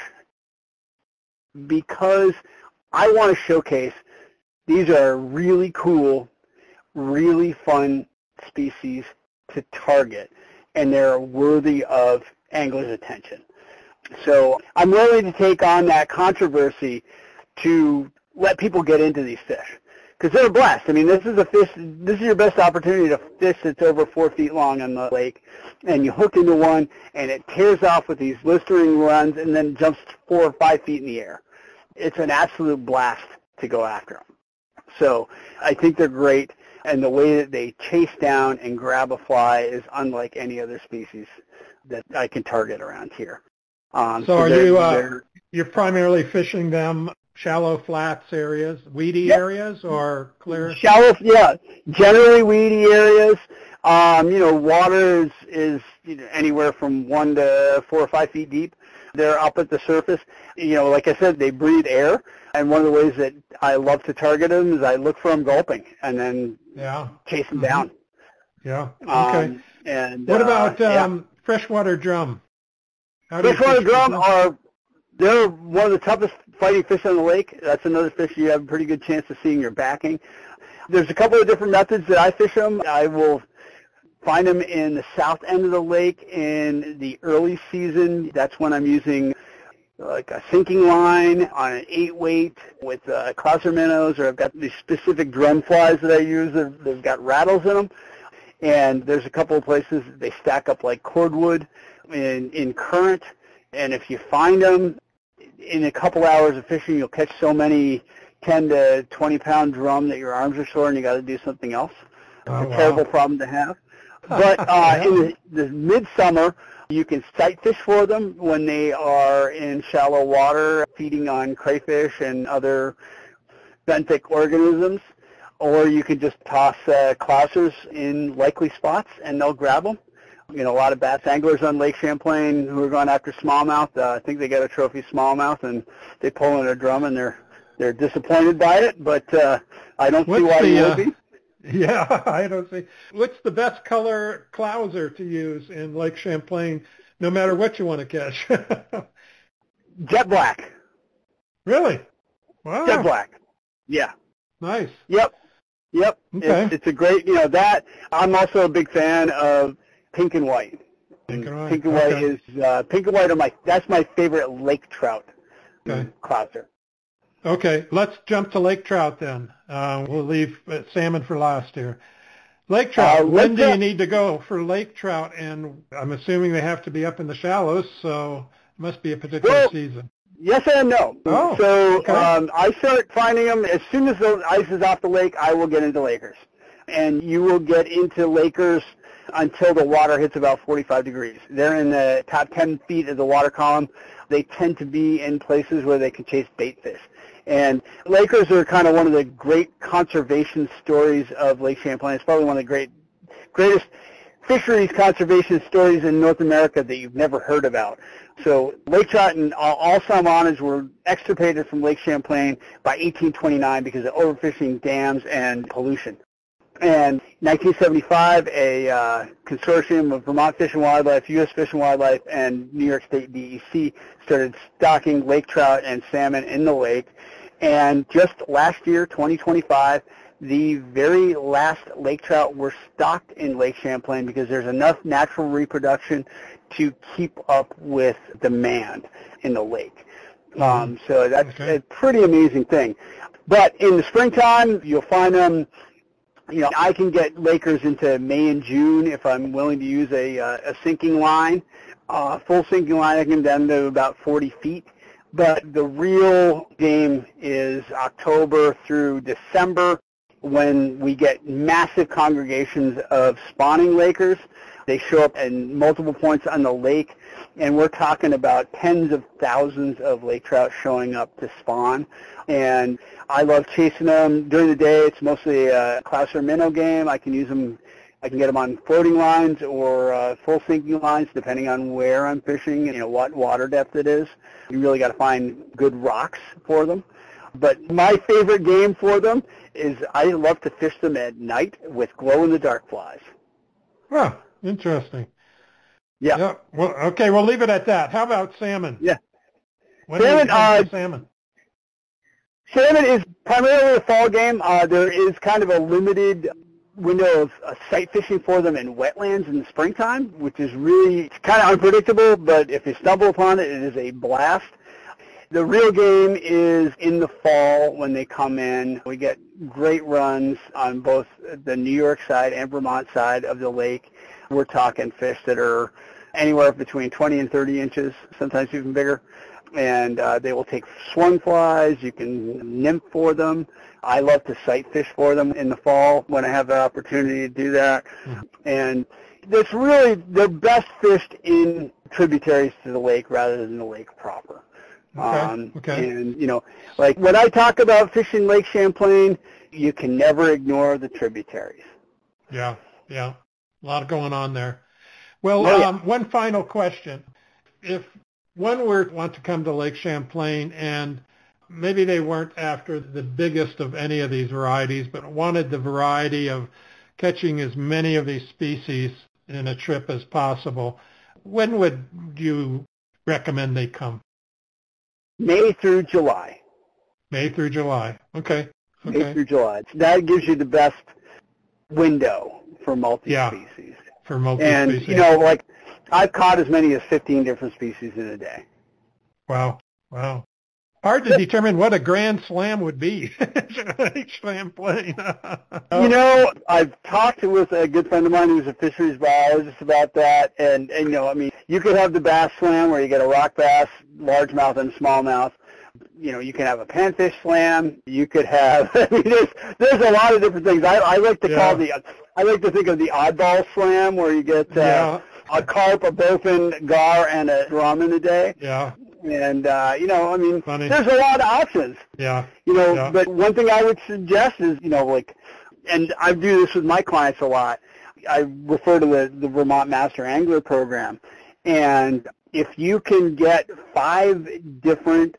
because I want to showcase these are really cool, really fun species to target, and they're worthy of anglers' attention. So I'm willing to take on that controversy to let people get into these fish because they're a blast. I mean, this is your best opportunity to fish that's over 4 feet long on the lake, and you hook into one, and it tears off with these blistering runs and then jumps 4 or 5 feet in the air. It's an absolute blast to go after them. So I think they're great, and the way that they chase down and grab a fly is unlike any other species that I can target around here. So are you're primarily fishing them shallow flats areas, weedy areas, or clear? Shallow, generally weedy areas. Water is anywhere from 1 to 4 or 5 feet deep. They're up at the surface. Like I said, they breathe air. And one of the ways that I love to target them is I look for them gulping and then chase them down. Yeah. Okay. And what about freshwater drum? Freshwater drum they're one of the toughest fighting fish on the lake. That's another fish you have a pretty good chance of seeing your backing. There's a couple of different methods that I fish them. I will find them in the south end of the lake in the early season. That's when I'm using like a sinking line on an 8-weight with Clouser minnows, or I've got these specific drum flies that I use. They've got rattles in them. And there's a couple of places they stack up like cordwood in current. And if you find them in a couple hours of fishing, you'll catch so many 10 to 20-pound drum that your arms are sore and you got to do something else. It's a terrible problem to have. But in the midsummer, you can sight fish for them when they are in shallow water, feeding on crayfish and other benthic organisms. Or you can just toss Clousers in likely spots, and they'll grab them. A lot of bass anglers on Lake Champlain who are going after smallmouth, I think they got a trophy smallmouth, and they pull in a drum, and they're disappointed by it. But I don't see why they would be. Yeah, I don't see. What's the best color Clouser to use in Lake Champlain, no matter what you want to catch? Jet black. Really? Wow. Jet black. Yeah. Nice. Yep. Okay. It's a great, that. I'm also a big fan of pink and white. Pink and white. Pink and white is pink and white that's my favorite lake trout. Okay. Clouser. Okay, let's jump to lake trout then. We'll leave salmon for last here. Lake trout. When do you need to go for lake trout? And I'm assuming they have to be up in the shallows, so it must be a particular season. Yes and no. Oh, so okay. I start finding them as soon as the ice is off the lake. I will get into Lakers, and you will get into Lakers until the water hits about 45 degrees. They're in the top 10 feet of the water column. They tend to be in places where they can chase bait fish. And Lakers are kind of one of the great conservation stories of Lake Champlain. It's probably one of the greatest fisheries conservation stories in North America that you've never heard about. So lake trout and all salmonids were extirpated from Lake Champlain by 1829 because of overfishing, dams, and pollution. And in 1975, a consortium of Vermont Fish and Wildlife, U.S. Fish and Wildlife, and New York State DEC started stocking lake trout and salmon in the lake. And just last year, 2025, the very last lake trout were stocked in Lake Champlain because there's enough natural reproduction to keep up with demand in the lake. So that's a pretty amazing thing. But in the springtime, you'll find them. I can get Lakers into May and June if I'm willing to use a sinking line. Full sinking line, I can get down to about 40 feet. But the real game is October through December when we get massive congregations of spawning Lakers. They show up in multiple points on the lake, and we're talking about tens of thousands of lake trout showing up to spawn. And I love chasing them. During the day, it's mostly a Clouser minnow game. I can use them. I can get them on floating lines or full sinking lines, depending on where I'm fishing and what water depth it is. You really got to find good rocks for them. But my favorite game for them is I love to fish them at night with glow-in-the-dark flies. Oh, interesting. Yeah. Well, okay, we'll leave it at that. How about salmon? Yeah. When salmon? Salmon is primarily a fall game. There is kind of a limited window of sight fishing for them in wetlands in the springtime, which is really kind of unpredictable, but if you stumble upon it, it is a blast. The real game is in the fall when they come in. We get great runs on both the New York side and Vermont side of the lake. We're talking fish that are anywhere between 20 and 30 inches, sometimes even bigger. And they will take swung flies. You can nymph for them. I love to sight fish for them in the fall when I have the opportunity to do that. Mm-hmm. And it's really, they're best fished in tributaries to the lake rather than the lake proper. Okay. And, like when I talk about fishing Lake Champlain, you can never ignore the tributaries. Yeah. A lot going on there. Well, one final question. If one want to come to Lake Champlain and maybe they weren't after the biggest of any of these varieties, but wanted the variety of catching as many of these species in a trip as possible, when would you recommend they come? May through July. May through July. Okay. May through July. That gives you the best window for multi-species. For multi-species. And, like I've caught as many as 15 different species in a day. Wow. Hard to determine what a grand slam would be. Lake Champlain. I've talked with a good friend of mine who's a fisheries biologist about that, and you could have the bass slam where you get a rock bass, largemouth and smallmouth. You can have a panfish slam. You could have. There's a lot of different things. I like to I like to think of the oddball slam where you get a carp, a bowfin, gar, and a drum in a day. Yeah. And, Funny. There's a lot of options. Yeah. But one thing I would suggest is, and I do this with my clients a lot, I refer to the Vermont Master Angler Program. And if you can get 5 different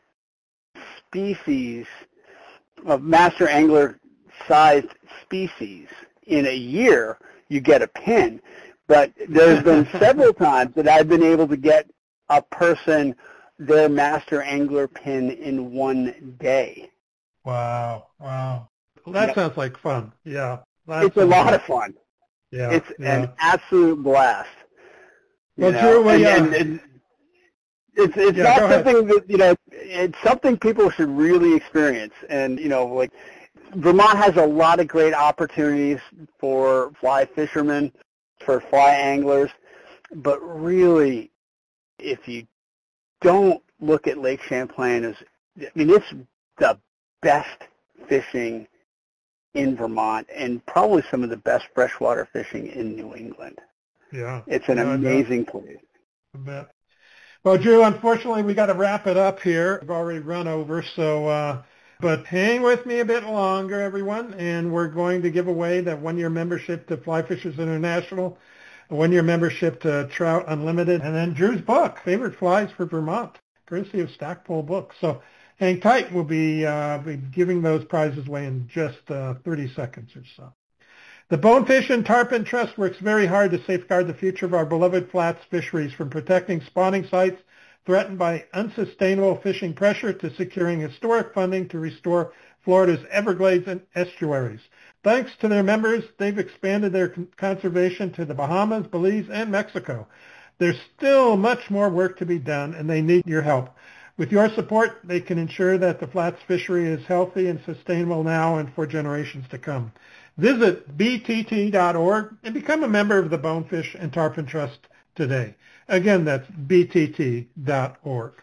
species of Master Angler-sized species in a year, you get a pin. But there's been several times that I've been able to get a person their Master Angler pin in one day. Wow. Wow. Well, that sounds like fun. Yeah. It's a lot of fun. Yeah. It's an absolute blast. Well, Drew, and it's not something that, it's something people should really experience. And, like Vermont has a lot of great opportunities for fly fishermen, for fly anglers. But really, if you don't look at Lake Champlain as, it's the best fishing in Vermont and probably some of the best freshwater fishing in New England. Yeah. It's an amazing place. I bet. Well, Drew, unfortunately, we got to wrap it up here. We've already run over, so but hang with me a bit longer, everyone, and we're going to give away that one-year membership to Fly Fishers International, a one-year membership to Trout Unlimited, and then Drew's book, Favorite Flies for Vermont, courtesy of Stackpole Books. So hang tight. We'll be giving those prizes away in just 30 seconds or so. The Bonefish and Tarpon Trust works very hard to safeguard the future of our beloved flats fisheries, from protecting spawning sites threatened by unsustainable fishing pressure to securing historic funding to restore Florida's Everglades and estuaries. Thanks to their members, they've expanded their conservation to the Bahamas, Belize, and Mexico. There's still much more work to be done, and they need your help. With your support, they can ensure that the flats fishery is healthy and sustainable now and for generations to come. Visit btt.org and become a member of the Bonefish and Tarpon Trust today. Again, that's btt.org.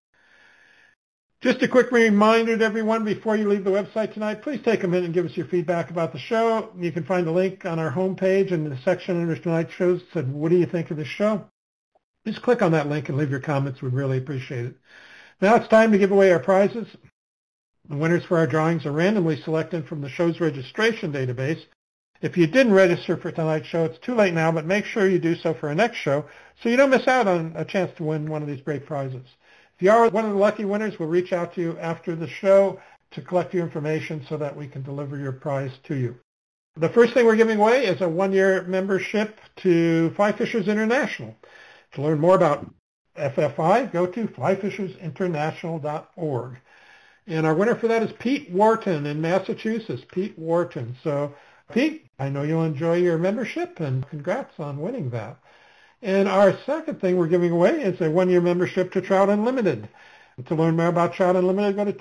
Just a quick reminder to everyone before you leave the website tonight, please take a minute and give us your feedback about the show. You can find the link on our homepage in the section under tonight's shows that said, what do you think of the show? Just click on that link and leave your comments. We'd really appreciate it. Now it's time to give away our prizes. The winners for our drawings are randomly selected from the show's registration database. If you didn't register for tonight's show, it's too late now, but make sure you do so for our next show so you don't miss out on a chance to win one of these great prizes. If you are one of the lucky winners, we'll reach out to you after the show to collect your information so that we can deliver your prize to you. The first thing we're giving away is a one-year membership to Fly Fishers International. To learn more about FFI, go to flyfishersinternational.org. And our winner for that is Pete Wharton in Massachusetts. Pete Wharton. So, Pete, I know you'll enjoy your membership, and congrats on winning that. And our second thing we're giving away is a one-year membership to Trout Unlimited. To learn more about Trout Unlimited, go to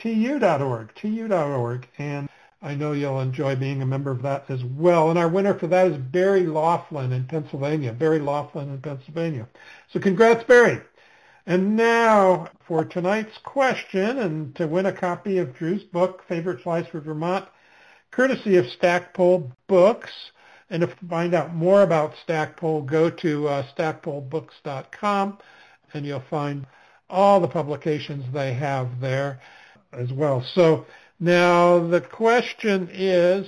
tu.org, and I know you'll enjoy being a member of that as well. And our winner for that is Barry Laughlin in Pennsylvania. So congrats, Barry. And now for tonight's question, and to win a copy of Drew's book, Favorite Flies for Vermont, courtesy of Stackpole Books. And to find out more about Stackpole, go to stackpolebooks.com, and you'll find all the publications they have there as well. So now the question is,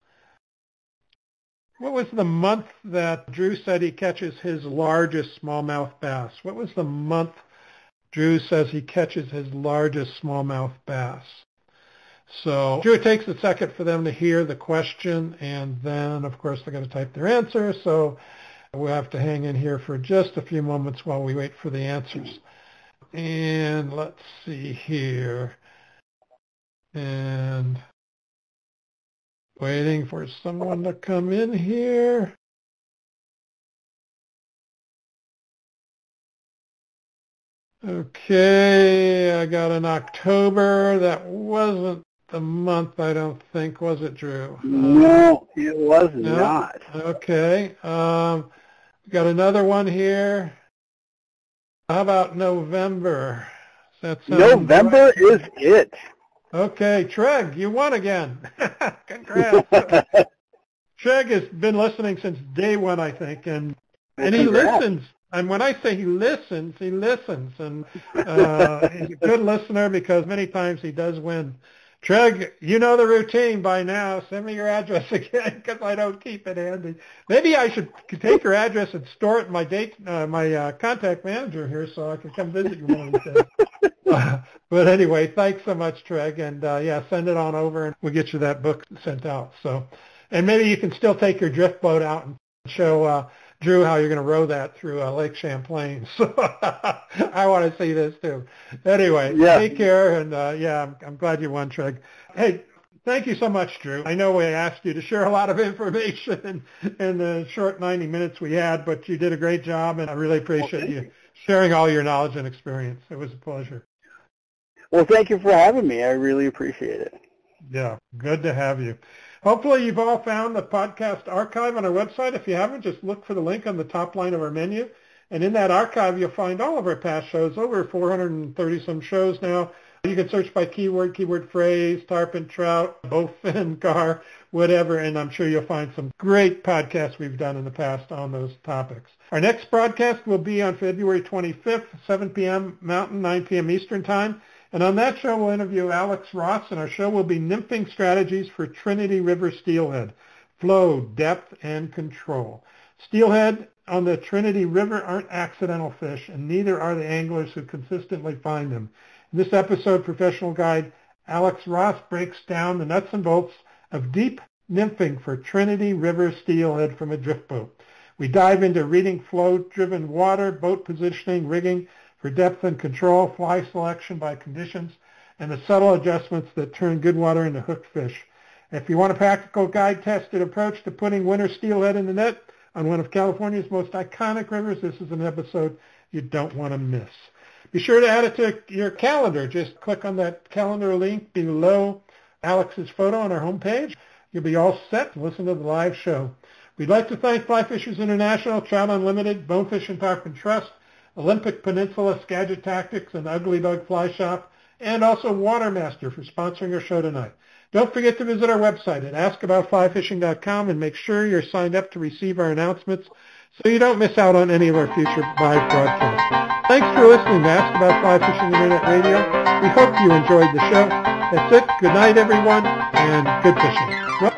what was the month that Drew said he catches his largest smallmouth bass? What was the month Drew says he catches his largest smallmouth bass? So Drew, it takes a second for them to hear the question, and then, of course, they're going to type their answer. So we'll have to hang in here for just a few moments while we wait for the answers. And let's see here. And waiting for someone to come in here. Okay, I got an October. That wasn't the month, I don't think, was it, Drew? No, it was not. Okay. We got another one here. How about November? November is it. Okay, Treg, you won again. Congrats. Treg has been listening since day one, I think, and he listens. And when I say he listens. And he's a good listener because many times he does win. Treg, you know the routine by now. Send me your address again because I don't keep it handy. Maybe I should take your address and store it in my contact manager here so I can come visit you one of these days. But anyway, thanks so much, Treg. And send it on over and we'll get you that book sent out. So, and maybe you can still take your drift boat out and show Drew, how you're going to row that through Lake Champlain. So I want to see this too. Anyway, Take care, and I'm glad you won, Treg. Hey, thank you so much, Drew. I know we asked you to share a lot of information in the short 90 minutes we had, but you did a great job, and I really appreciate you sharing all your knowledge and experience. It was a pleasure. Well, thank you for having me. I really appreciate it. Yeah, good to have you. Hopefully you've all found the podcast archive on our website. If you haven't, just look for the link on the top line of our menu. And in that archive, you'll find all of our past shows, over 430-some shows now. You can search by keyword phrase, tarpon, trout, bowfin, gar, whatever, and I'm sure you'll find some great podcasts we've done in the past on those topics. Our next broadcast will be on February 25th, 7 p.m. Mountain, 9 p.m. Eastern Time. And on that show, we'll interview Alex Ross, and our show will be Nymphing Strategies for Trinity River Steelhead, Flow, Depth, and Control. Steelhead on the Trinity River aren't accidental fish, and neither are the anglers who consistently find them. In this episode, professional guide Alex Ross breaks down the nuts and bolts of deep nymphing for Trinity River steelhead from a drift boat. We dive into reading flow-driven water, boat positioning, rigging for depth and control, fly selection by conditions, and the subtle adjustments that turn good water into hooked fish. If you want a practical guide-tested approach to putting winter steelhead in the net on one of California's most iconic rivers, this is an episode you don't want to miss. Be sure to add it to your calendar. Just click on that calendar link below Alex's photo on our homepage. You'll be all set to listen to the live show. We'd like to thank Fly Fishers International, Trout Unlimited, Bonefish and Tarpon Trust, Olympic Peninsula Skagit Tactics, and Ugly Dog Fly Shop, and also Watermaster for sponsoring our show tonight. Don't forget to visit our website at askaboutflyfishing.com and make sure you're signed up to receive our announcements so you don't miss out on any of our future live broadcasts. Thanks for listening to Ask About Fly Fishing Internet Radio. We hope you enjoyed the show. That's it. Good night, everyone, and good fishing. Well,